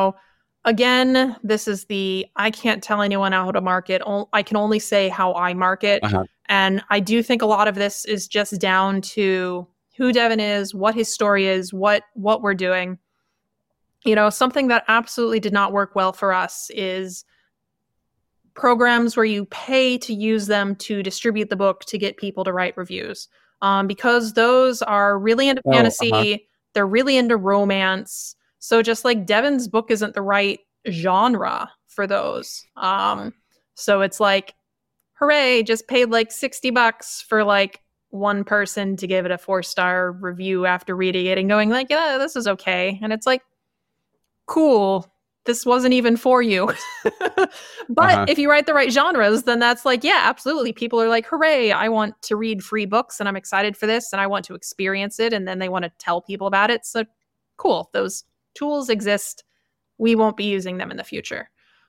again, this is I can't tell anyone how to market. I can only say how I market. And I do think a lot of this is just down to who Devin is, what his story is, what we're doing. Something that absolutely did not work well for us is programs where you pay to use them to distribute the book to get people to write reviews. Because those are really into fantasy. They're really into romance. So just like Devin's book isn't the right genre for those. So it's like, hooray, just paid like $60 for like one person to give it a 4-star review after reading it and going like, yeah, this is okay. And it's like, cool. This wasn't even for you. But if you write the right genres, then that's like, yeah, absolutely. People are like, hooray, I want to read free books and I'm excited for this and I want to experience it. And then they want to tell people about it. So cool. Those tools exist. We won't be using them in the future.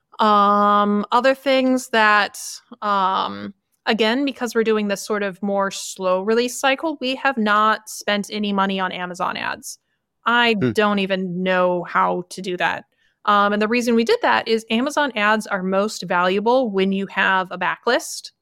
Other things that, again, because we're doing this sort of more slow release cycle, we have not spent any money on Amazon ads. I don't even know how to do that. And the reason we did that is Amazon ads are most valuable when you have a backlist.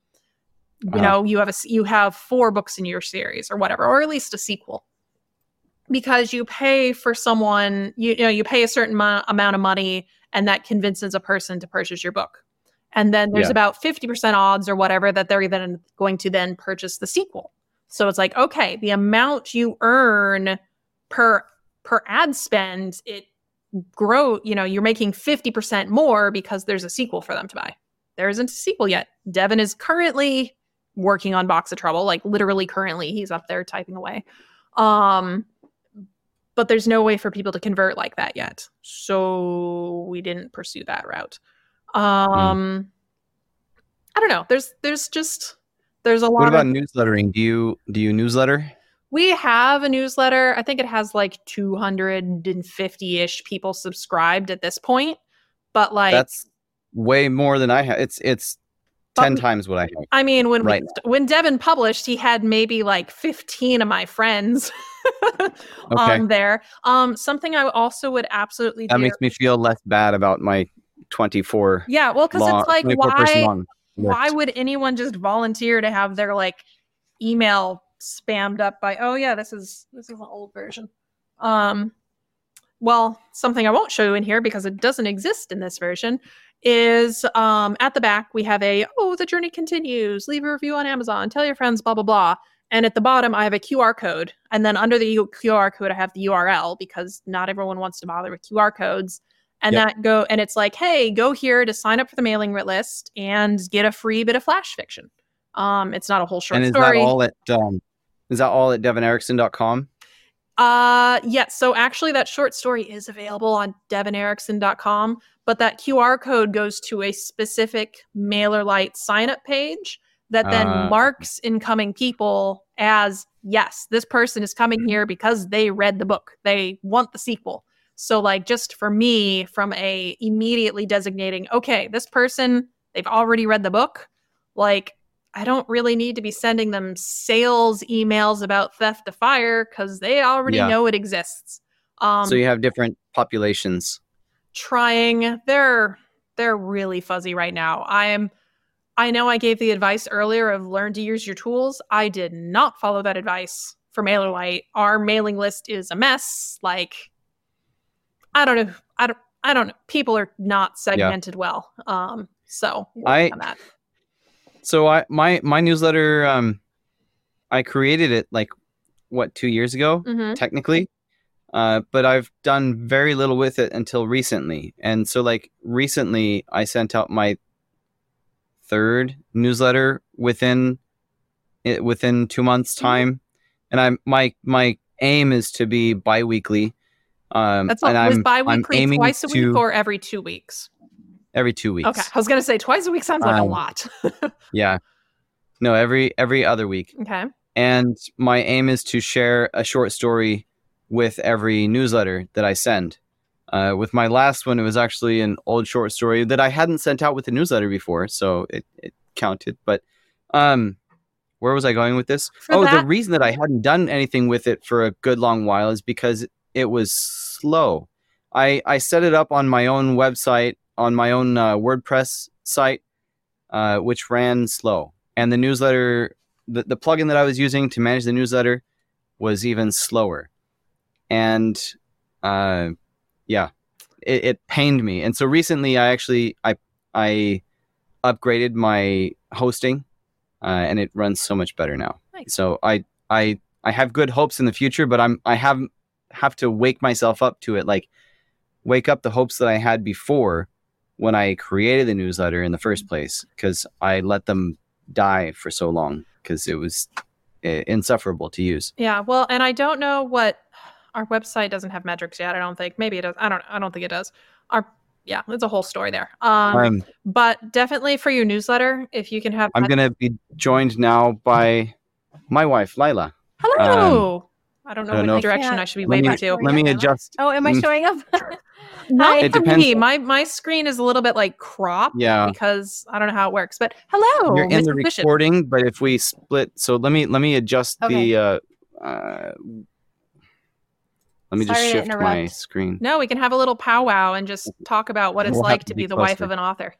You have 4 books in your series or whatever, or at least a sequel. Because you pay for someone, you pay a certain amount of money, and that convinces a person to purchase your book. And then there's about 50% odds or whatever that they're then going to then purchase the sequel. So it's like, okay, the amount you earn per ad spend, it grow, you're making 50% more because there's a sequel for them to buy. There isn't a sequel yet. Devin is currently working on Box of Trouble, like literally currently he's up there typing away. But there's no way for people to convert like that yet. So we didn't pursue that route. I don't know. There's just There's a What lot about of. newslettering? Do you newsletter? We have a newsletter. I think it has like 250-ish people subscribed at this point. But like, That's way more than I have. It's but 10 times what I have I mean, right now. when Devin published, he had maybe like 15 of my friends Okay. on there. Something I also would absolutely That do. makes me feel less bad about my 24 Yeah, well, because it's like, 24 person long why list. would anyone just volunteer to have their like email spammed up by, oh yeah, this is an old version. Well, something I won't show you in here because it doesn't exist in this version is at the back we have the journey continues, leave a review on Amazon, tell your friends, blah blah blah. And at the bottom I have a QR code, and then under the QR code I have the URL because not everyone wants to bother with QR codes. And Yep. and it's like, hey, go here to sign up for the mailing list and get a free bit of flash fiction. It's not a whole short And is story. that all at devinerickson.com? Yeah, so actually that short story is available on devinerickson.com, but that QR code goes to a specific MailerLite sign up page that then marks incoming people as, yes, this person is coming here because they read the book. They want the sequel. So like, just for me, from a immediately designating, okay, this person, they've already read the book. Like, I don't really need to be sending them sales emails about Theft to Fire because they already know it exists. So you have different populations. Trying. They're really fuzzy right now. I know I gave the advice earlier of learn to use your tools. I did not follow that advice for MailerLite. Our mailing list is a mess. Like, I don't know. I don't know. People are not segmented well. So on that. So my newsletter, I created it like 2 years ago, technically, but I've done very little with it until recently. And so like recently, I sent out my third newsletter within 2 months' time, and my aim is to be biweekly. That's and was biweekly I'm twice a week or every 2 weeks? Every 2 weeks. Okay, I was gonna say twice a week sounds like a lot. Yeah, no, every other week. Okay. And my aim is to share a short story with every newsletter that I send. With my last one, it was actually an old short story that I hadn't sent out with the newsletter before, so it counted. But where was I going with this? The reason that I hadn't done anything with it for a good long while is because it was slow. I set it up on my own website, on my own WordPress site, which ran slow. And the newsletter, the plugin that I was using to manage the newsletter was even slower. And it pained me. And so recently I upgraded my hosting, and it runs so much better now. Nice. So I have good hopes in the future, but I have to wake myself up to it, like wake up the hopes that I had before when I created the newsletter in the first place, because I let them die for so long because it was insufferable to use. Yeah, well, and I don't know what our website doesn't have metrics yet. I don't think. Maybe it does. I don't think it does. It's a whole story there. But definitely for your newsletter, if you can have. I'm gonna be joined now by my wife, Lila. Hello. I don't know which direction I should be waving to. Let me adjust. Oh, am I showing up? Not It for depends. me. My screen is a little bit like cropped because I don't know how it works. But hello, You're in the Mrs. Bishop. recording, but if we split, so let me adjust the. Let me just shift my screen. No, we can have a little powwow and just talk about what it's We'll have like to to be be the wife closer. of an author.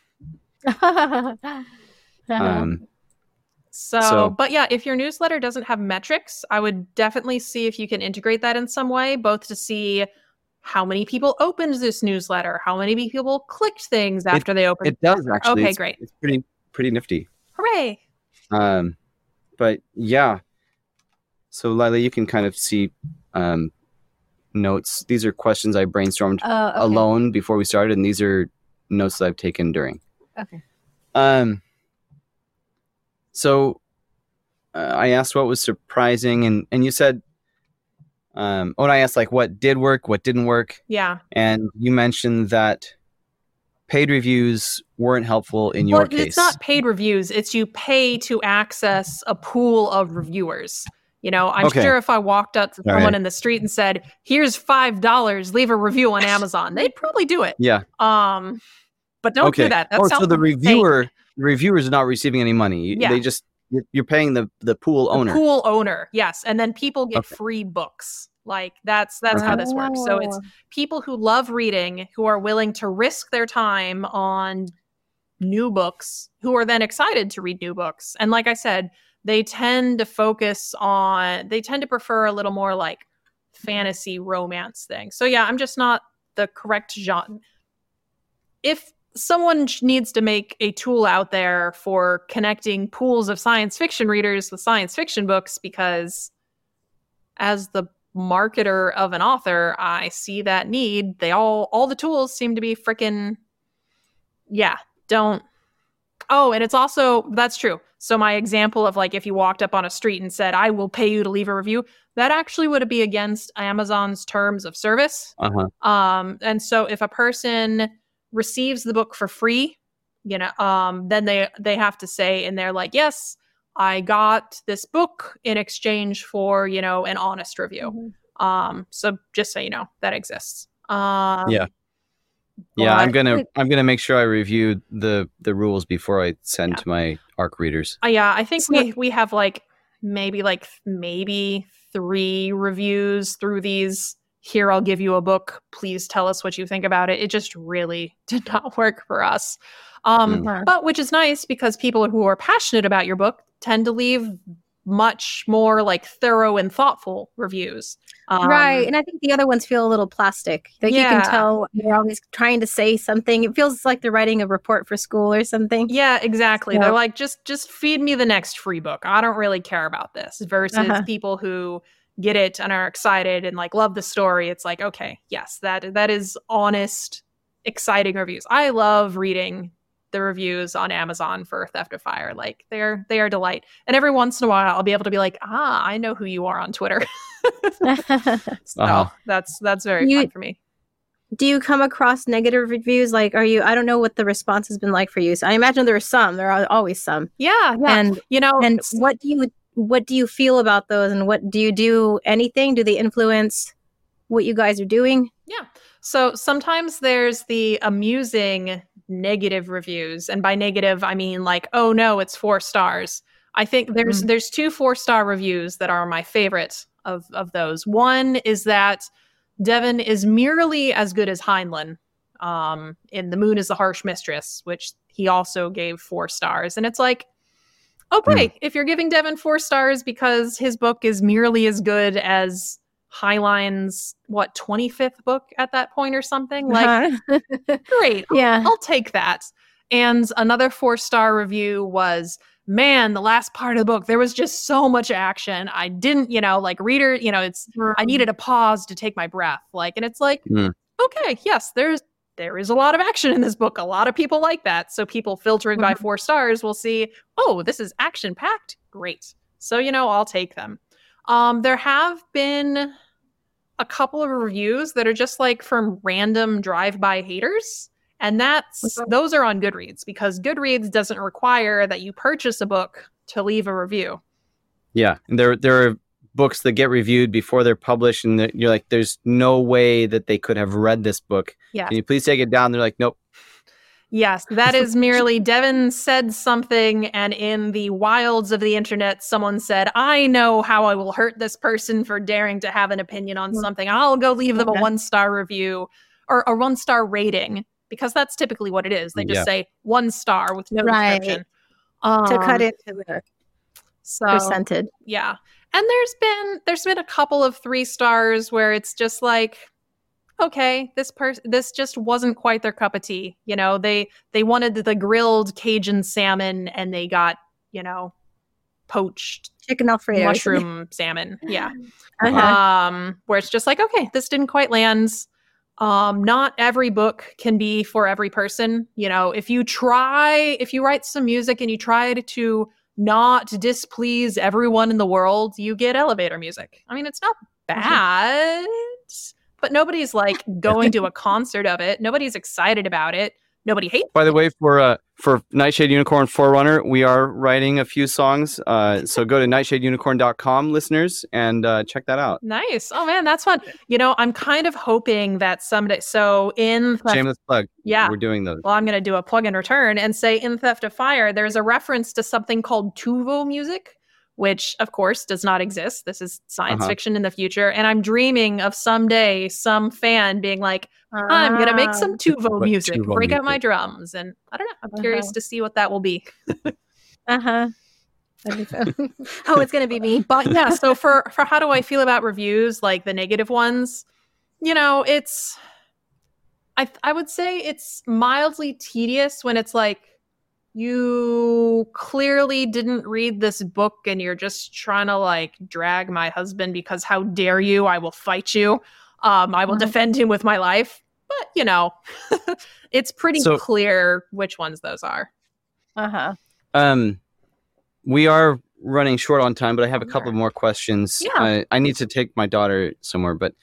So, But yeah, if your newsletter doesn't have metrics, I would definitely see if you can integrate that in some way, both to see how many people opened this newsletter, how many people clicked things after they opened. It does actually. Okay, great. It's pretty nifty. Hooray! But yeah. So Lila, you can kind of see notes. These are questions I brainstormed alone before we started, and these are notes that I've taken during. Okay. So I asked what was surprising, and you said, and I asked like what did work, what didn't work. Yeah. And you mentioned that paid reviews weren't helpful in your case. It's not paid reviews. It's you pay to access a pool of reviewers. I'm sure if I walked up to someone in the street and said, "Here's $5, leave a review on Amazon," they'd probably do it. Yeah. But don't do that. So the reviewers are not receiving any money. Yeah. They just you're paying the pool owner. The pool owner, yes, and then people get free books. Like that's how this works. So it's people who love reading, who are willing to risk their time on new books, who are then excited to read new books. And like I said, they tend to prefer a little more like fantasy romance thing. So yeah, I'm just not the correct genre. If someone needs to make a tool out there for connecting pools of science fiction readers with science fiction books, because as the marketer of an author, I see that need. All the tools seem to be freaking, don't. Oh, and it's also, that's true. So my example of like, if you walked up on a street and said, "I will pay you to leave a review," that actually would be against Amazon's terms of service. And so if a person receives the book for free, then they have to say in there like, "Yes, I got this book in exchange for, an honest review." So just so you know, that exists. Yeah, I'm gonna make sure I review the rules before I send to my ARC readers. I think we have like maybe 3 reviews through these. "Here, I'll give you a book. Please tell us what you think about it." It just really did not work for us. But which is nice, because people who are passionate about your book tend to leave much more like thorough and thoughtful reviews. Right. And I think the other ones feel a little plastic. Like you can tell they're always trying to say something. It feels like they're writing a report for school or something. Yeah, exactly. They're like, just feed me the next free book. I don't really care about this. Versus people who get it and are excited and like love the story. It's like, okay, yes, that is honest, exciting reviews. I love reading the reviews on Amazon for Theft of Fire. Like they are delight. And every once in a while I'll be able to be like, I know who you are on Twitter. So that's very fun for me. Do you come across negative reviews? Like, I don't know what the response has been like for you. So I imagine there are always some. Yeah. And what do you feel about those, and what do you do? Anything? Do they influence what you guys are doing? Yeah. So sometimes there's the amusing negative reviews, and by negative I mean like, "Oh no, it's 4 stars." I think there's 2 4-star reviews that are my favorite of those. One is that Devin is merely as good as Heinlein in The Moon is the Harsh Mistress, which he also gave 4 stars. And it's like, okay, if you're giving Devin 4 stars because his book is merely as good as Heinlein's 25th book at that point or something, like, great, I'll take that. And another 4-star review was, "Man, the last part of the book, there was just so much action. I didn't, reader, I needed a pause to take my breath." Like, and it's like, okay, yes, there is a lot of action in this book. A lot of people like that. So people filtering by 4 stars will see, oh, this is action packed. Great. So, I'll take them. There have been a couple of reviews that are just like from random drive-by haters. And those are on Goodreads, because Goodreads doesn't require that you purchase a book to leave a review. Yeah. And there are books that get reviewed before they're published, and you're like, there's no way that they could have read this book. Yeah. Can you please take it down? They're like, nope. Yes, that is merely Devin said something, and in the wilds of the internet, someone said, "I know how I will hurt this person for daring to have an opinion on something. I'll go leave them a 1-star review or a 1-star rating," because that's typically what it is. They just say 1 star with no description. To cut into the percentage. Yeah. And there's been a couple of 3 stars where it's just like, okay, this just wasn't quite their cup of tea. They wanted the grilled Cajun salmon, and they got, poached chicken Alfredo mushroom salmon. Yeah. Where it's just like, okay, this didn't quite land. Not every book can be for every person. If you write some music and you try to not displease everyone in the world, you get elevator music. I mean, it's not bad, but nobody's like going to a concert of it. Nobody's excited about it. nobody hates. By the way, for Nightshade Unicorn Forerunner, we are writing a few songs. So go to nightshadeunicorn.com, listeners, and check that out. Nice. Oh man, that's fun. I'm kind of hoping that someday. So in shameless plug. Yeah, we're doing those. Well, I'm going to do a plug in return and say in Theft of Fire, there's a reference to something called Tuvo music, which of course does not exist. This is science fiction in the future. And I'm dreaming of someday some fan being like, I'm going to make some Tuvo music, break out my drums. And I don't know. I'm curious to see what that will be. Oh, it's going to be me. But yeah, so for how do I feel about reviews, like the negative ones, it's, I would say it's mildly tedious when it's like, you clearly didn't read this book and you're just trying to like drag my husband because how dare you? I will fight you. I will defend him with my life. But, it's pretty clear which ones those are. We are running short on time, but I have a couple more questions. Yeah. I need to take my daughter somewhere, but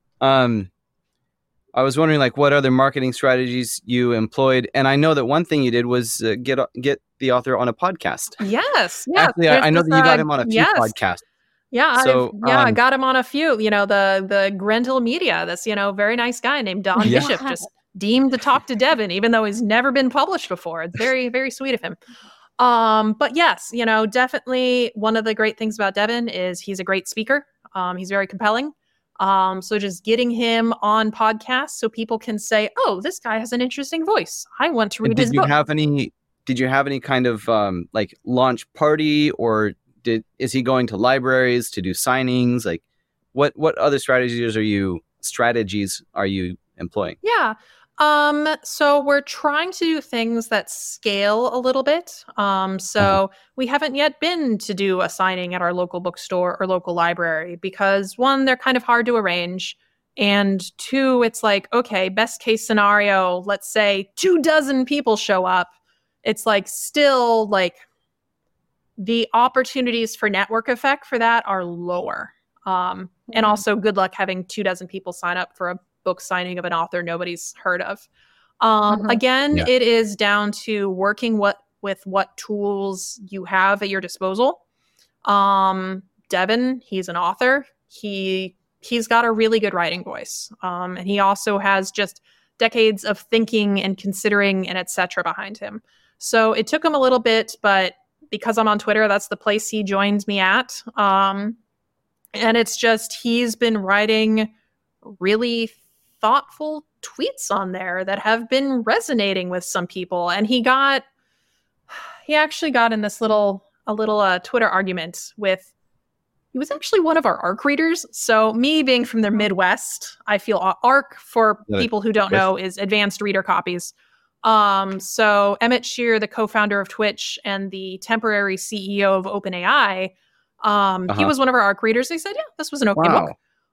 I was wondering, like, what other marketing strategies you employed, and I know that one thing you did was get the author on a podcast. Yes, Actually, I know that you got him on a few podcasts. Yeah, I got him on a few. The Grendel Media. This very nice guy named Don Bishop just deemed to talk to Devin, even though he's never been published before. It's very, very sweet of him. But yes, definitely one of the great things about Devin is he's a great speaker. He's very compelling. So just getting him on podcasts so people can say, oh, this guy has an interesting voice. I want to read his book. Did you have any kind of like launch party, or is he going to libraries to do signings? Like what other strategies are you employing? Yeah. So we're trying to do things that scale a little bit. We haven't yet been to do a signing at our local bookstore or local library because one, they're kind of hard to arrange. And two, it's like, okay, best case scenario, let's say 24 people show up. It's like still like the opportunities for network effect for that are lower. And also good luck having 24 people sign up for a book signing of an author nobody's heard of. It is down to working with what tools you have at your disposal. Devin, he's an author. He's got a really good writing voice. And he also has just decades of thinking and considering and etc. behind him. So it took him a little bit, but because I'm on Twitter, that's the place he joined me at. And it's just, he's been writing really thoughtful tweets on there that have been resonating with some people. And he actually got in this little Twitter argument he was actually one of our ARC readers. So me being from the Midwest, I feel ARC, for people who don't know, is Advanced Reader Copies. So Emmett Shear, the co-founder of Twitch and the temporary CEO of OpenAI, he was one of our ARC readers. They said, yeah, this was an okay book.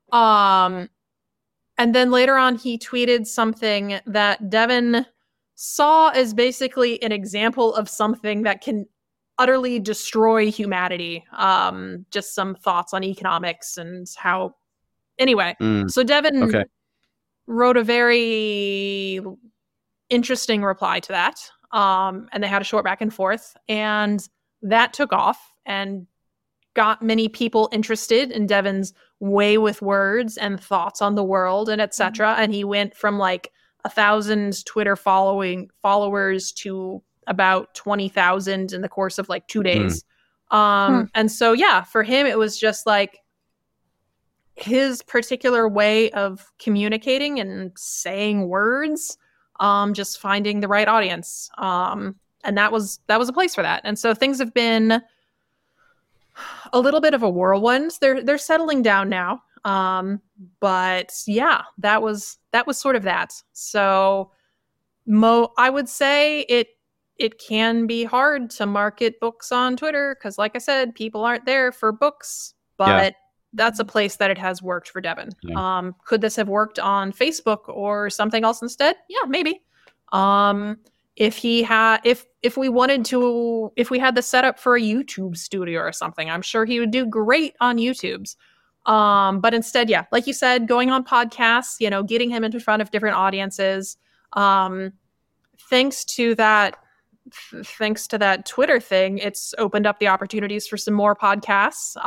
And then later on, he tweeted something that Devin saw as basically an example of something that can utterly destroy humanity. Just some thoughts on economics and how... Anyway, so Devin wrote a very interesting reply to that. And they had a short back and forth. And that took off and got many people interested in Devin's way with words and thoughts on the world and etc. And he went from like 1,000 Twitter followers to about 20,000 in the course of like 2 days. And so, yeah, for him, it was just like his particular way of communicating and saying words, just finding the right audience. And that was a place for that. And so things have been a little bit of a whirlwind. They're settling down now. But yeah, that was sort of that. So I would say it can be hard to market books on Twitter because, like I said, people aren't there for books, but that's a place that it has worked for Devin. Yeah. Could this have worked on Facebook or something else instead? Yeah, maybe. If we had the setup for a YouTube studio or something, I'm sure he would do great on YouTube's. But instead, yeah, like you said, going on podcasts, getting him in front of different audiences. thanks to that Twitter thing, it's opened up the opportunities for some more podcasts.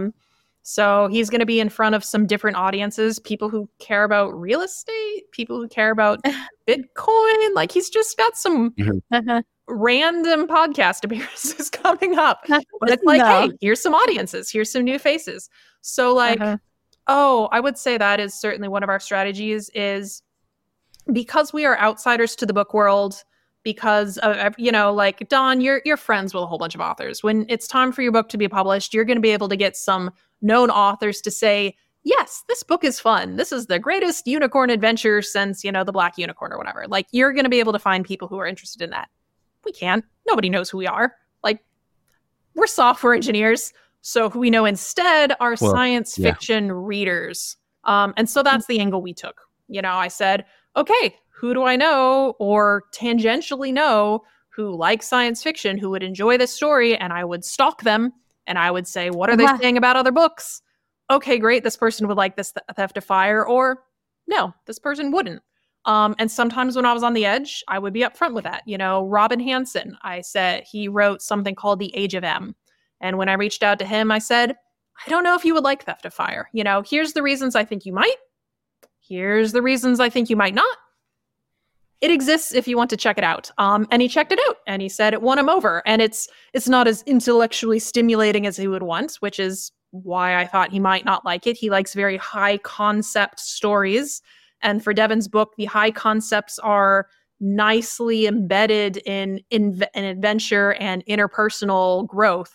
So he's going to be in front of some different audiences, people who care about real estate, people who care about Bitcoin. Like, he's just got some random podcast appearances coming up. But it's like, hey, here's some audiences, here's some new faces. So like, I would say that is certainly one of our strategies, is because we are outsiders to the book world, because of, like Don, you're friends with a whole bunch of authors. When it's time for your book to be published, you're going to be able to get some known authors to say, yes, this book is fun. This is the greatest unicorn adventure since, the Black Unicorn or whatever. Like, you're going to be able to find people who are interested in that. We can't. Nobody knows who we are. Like, we're software engineers. So who we know instead are science fiction readers. And so that's the angle we took. I said, okay, who do I know or tangentially know who likes science fiction, who would enjoy this story? And I would stalk them and I would say, what are they saying about other books? Okay, great. This person would like this Theft of Fire, or no, this person wouldn't. And sometimes when I was on the edge, I would be upfront with that. Robin Hanson, I said he wrote something called The Age of M. And when I reached out to him, I said, I don't know if you would like Theft of Fire. Here's the reasons I think you might. Here's the reasons I think you might not. It exists if you want to check it out. And he checked it out and he said it won him over. And it's not as intellectually stimulating as he would want, which is why I thought he might not like it. He likes very high concept stories. And for Devin's book, the high concepts are nicely embedded in an adventure and interpersonal growth.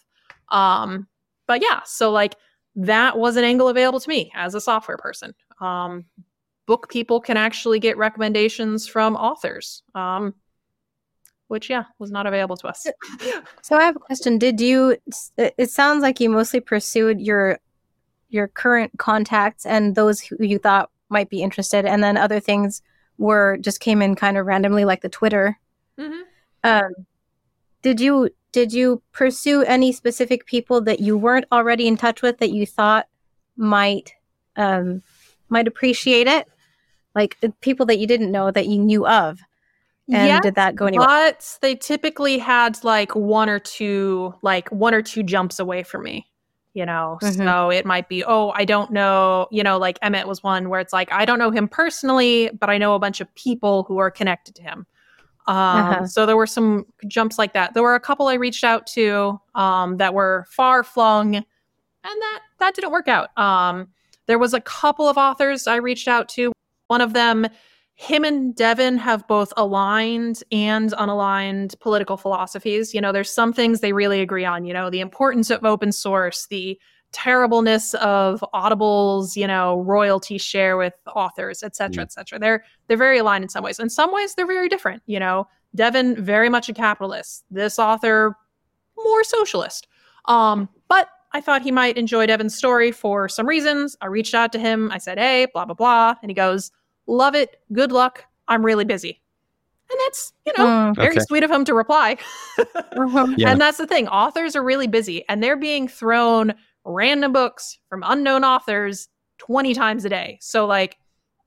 But yeah, so like that was an angle available to me as a software person. Book people can actually get recommendations from authors, which was not available to us. So I have a question. It sounds like you mostly pursued your current contacts and those who you thought might be interested, and then other things just came in kind of randomly, like the Twitter. Mm-hmm. Did you pursue any specific people that you weren't already in touch with that you thought might appreciate it? Like people that you didn't know that you knew of? And did that go anywhere? But they typically had like one or two jumps away from me, So it might be, I don't know, like Emmett was one where it's like, I don't know him personally, but I know a bunch of people who are connected to him. So there were some jumps like that. There were a couple I reached out to that were far flung, and that didn't work out. There was a couple of authors I reached out to. One of them, him and Devin have both aligned and unaligned political philosophies. There's some things they really agree on, the importance of open source, the terribleness of Audible's, royalty share with authors, et cetera, et cetera. They're very aligned in some ways. In some ways, they're very different. Devin, very much a capitalist. This author, more socialist. But I thought he might enjoy Devin's story for some reasons. I reached out to him. I said, hey, blah, blah, blah. And he goes, love it. Good luck. I'm really busy. And that's, very sweet of him to reply. And that's the thing. Authors are really busy and they're being thrown random books from unknown authors 20 times a day. So like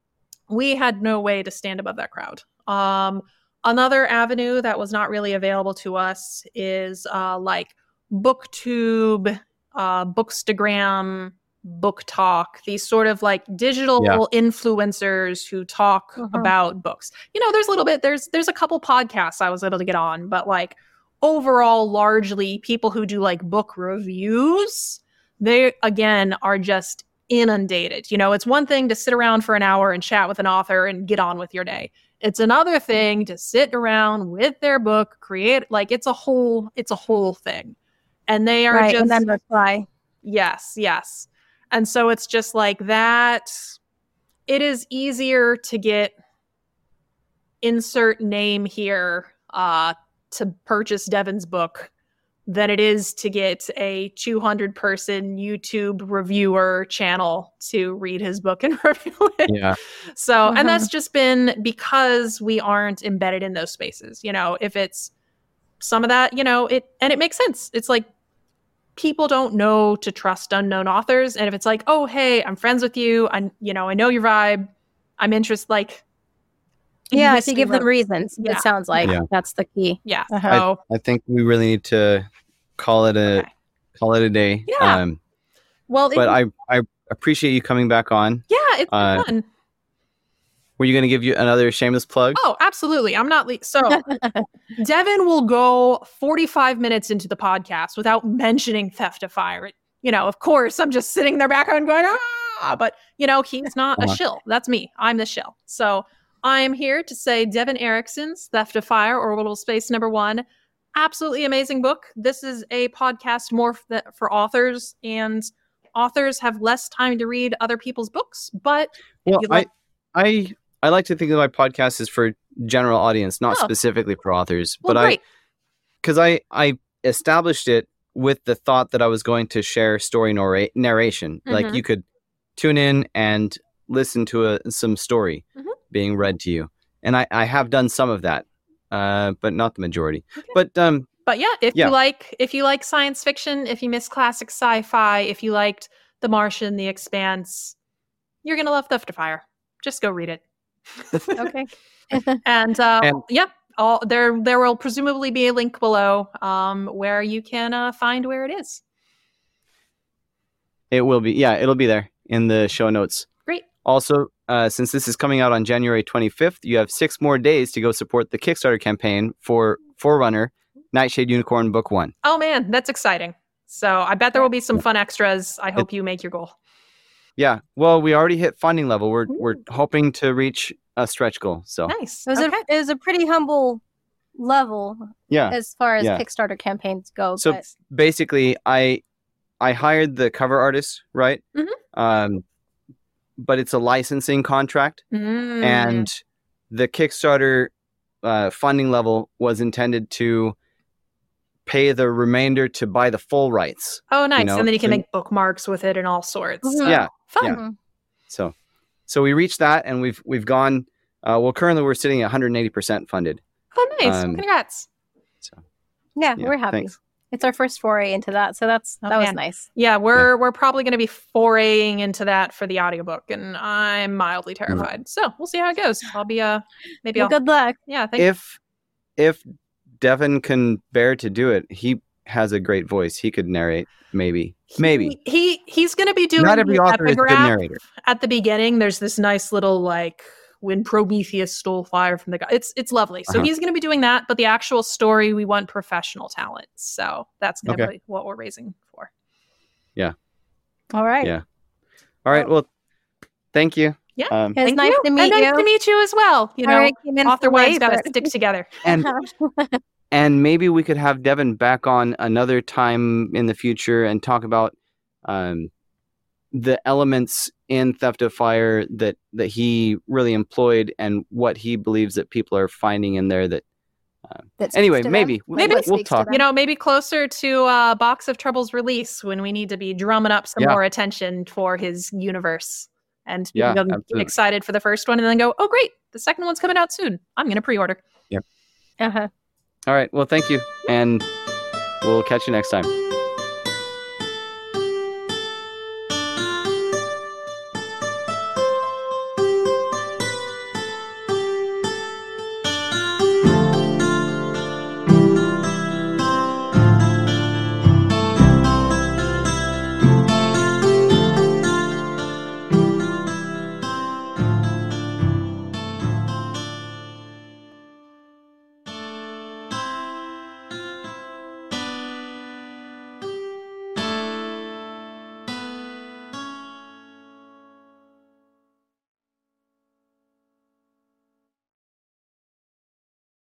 we had no way to stand above that crowd. Another avenue that was not really available to us is like BookTube, Bookstagram, Book Talk, these sort of like digital influencers who talk about books. There's a couple podcasts I was able to get on, but like overall, largely people who do like book reviews, they again are just inundated. It's one thing to sit around for an hour and chat with an author and get on with your day. It's another thing to sit around with their book, create it's a whole thing. And they are just and then reply. Yes. And so it's just like that. It is easier to get insert name here to purchase Devin's book than it is to get a 200-person YouTube reviewer channel to read his book and review it. Yeah. So, and that's just been because we aren't embedded in those spaces. If it's some of that, it makes sense. It's like, people don't know to trust unknown authors. And if it's like, oh, hey, I'm friends with you. I know your vibe. I'm interested. Like, Yeah, if Mystery you give them Road. reasons, Yeah. it sounds like Yeah. that's the key. Yeah. Uh-huh. So I think we really need to call it a day. Yeah. well, But I appreciate you coming back on. it's been fun. Were you going to give you another shameless plug? Oh, absolutely. I'm not so Devin will go 45 minutes into the podcast without mentioning Theft of Fire. Of course, I'm just sitting there background going, but he's not a shill. That's me. I'm the shill. So I'm here to say Devin Erickson's Theft of Fire, Orbital Space #1. Absolutely amazing book. This is a podcast more for authors, and authors have less time to read other people's books. But Well, I like to think that my podcast is for general audience, not specifically for authors. Well, but great. because I established it with the thought that I was going to share story narration. Like Mhm. you could tune in and listen to some story Mhm. being read to you, and I have done some of that, but not the majority. Okay. But yeah, if you like science fiction, if you miss classic sci-fi, if you liked The Martian, The Expanse, you're gonna love Theft of Fire. Just go read it. Okay. And there will presumably be a link below where you can find where it is. it will be, it'll be there in the show notes. Great. Also, since this is coming out on January 25th, you have 6 more days to go support the Kickstarter campaign for Forerunner, Nightshade Unicorn Book 1. Oh man, that's exciting. So I bet there will be some fun extras. I hope you make your goal. Yeah, well, we already hit funding level. We're hoping to reach a stretch goal. So Nice. It was a pretty humble level yeah. as far as Yeah. Kickstarter campaigns go. So but basically, I hired the cover artist, right? Mhm. But it's a licensing contract, Mm. and the Kickstarter funding level was intended to pay the remainder to buy the full rights. Oh, nice. know, And then you can so- make bookmarks with it and all sorts. Mhm. So, Yeah, Fun. yeah. Mhm. So we reached that, and we've gone. Currently we're sitting at 180% funded. Oh, nice. Um, Congrats. So yeah, yeah, we're happy. thanks. It's our first foray into that, so that was man. nice. Yeah, we're probably going to be foraying into that for the audiobook, and I'm mildly terrified. So we'll see how it goes. I'll be maybe Well, I'll good luck. yeah. Thank you. If Devin can bear to do it, he has a great voice. He could narrate. Maybe. He's going to be doing Not every the author is a good epigraph narrator. at the beginning. There's this nice little when Prometheus stole fire from the god. It's lovely. So Uh-huh. he's going to be doing that, but the actual story we want professional talent. So that's going to be what we're raising for. All right. Yeah. All right. Well, thank you. Yeah. It was Thank nice you. to meet and you. nice to meet you as well. All right, came in author way, wives got to but- stick together. And maybe we could have Devin back on another time in the future and talk about the elements in Theft of Fire that he really employed and what he believes that people are finding in there. That That speaks anyway, to them. maybe Maybe What we'll speaks to talk. them. Maybe closer to Box of Trouble's release when we need to be drumming up some Yeah. more attention for his universe. And Yeah, people get absolutely. excited for the first one and then go, oh, great, the second one's coming out soon. I'm going to pre-order. Uh-huh. All right. Well, thank you, and we'll catch you next time.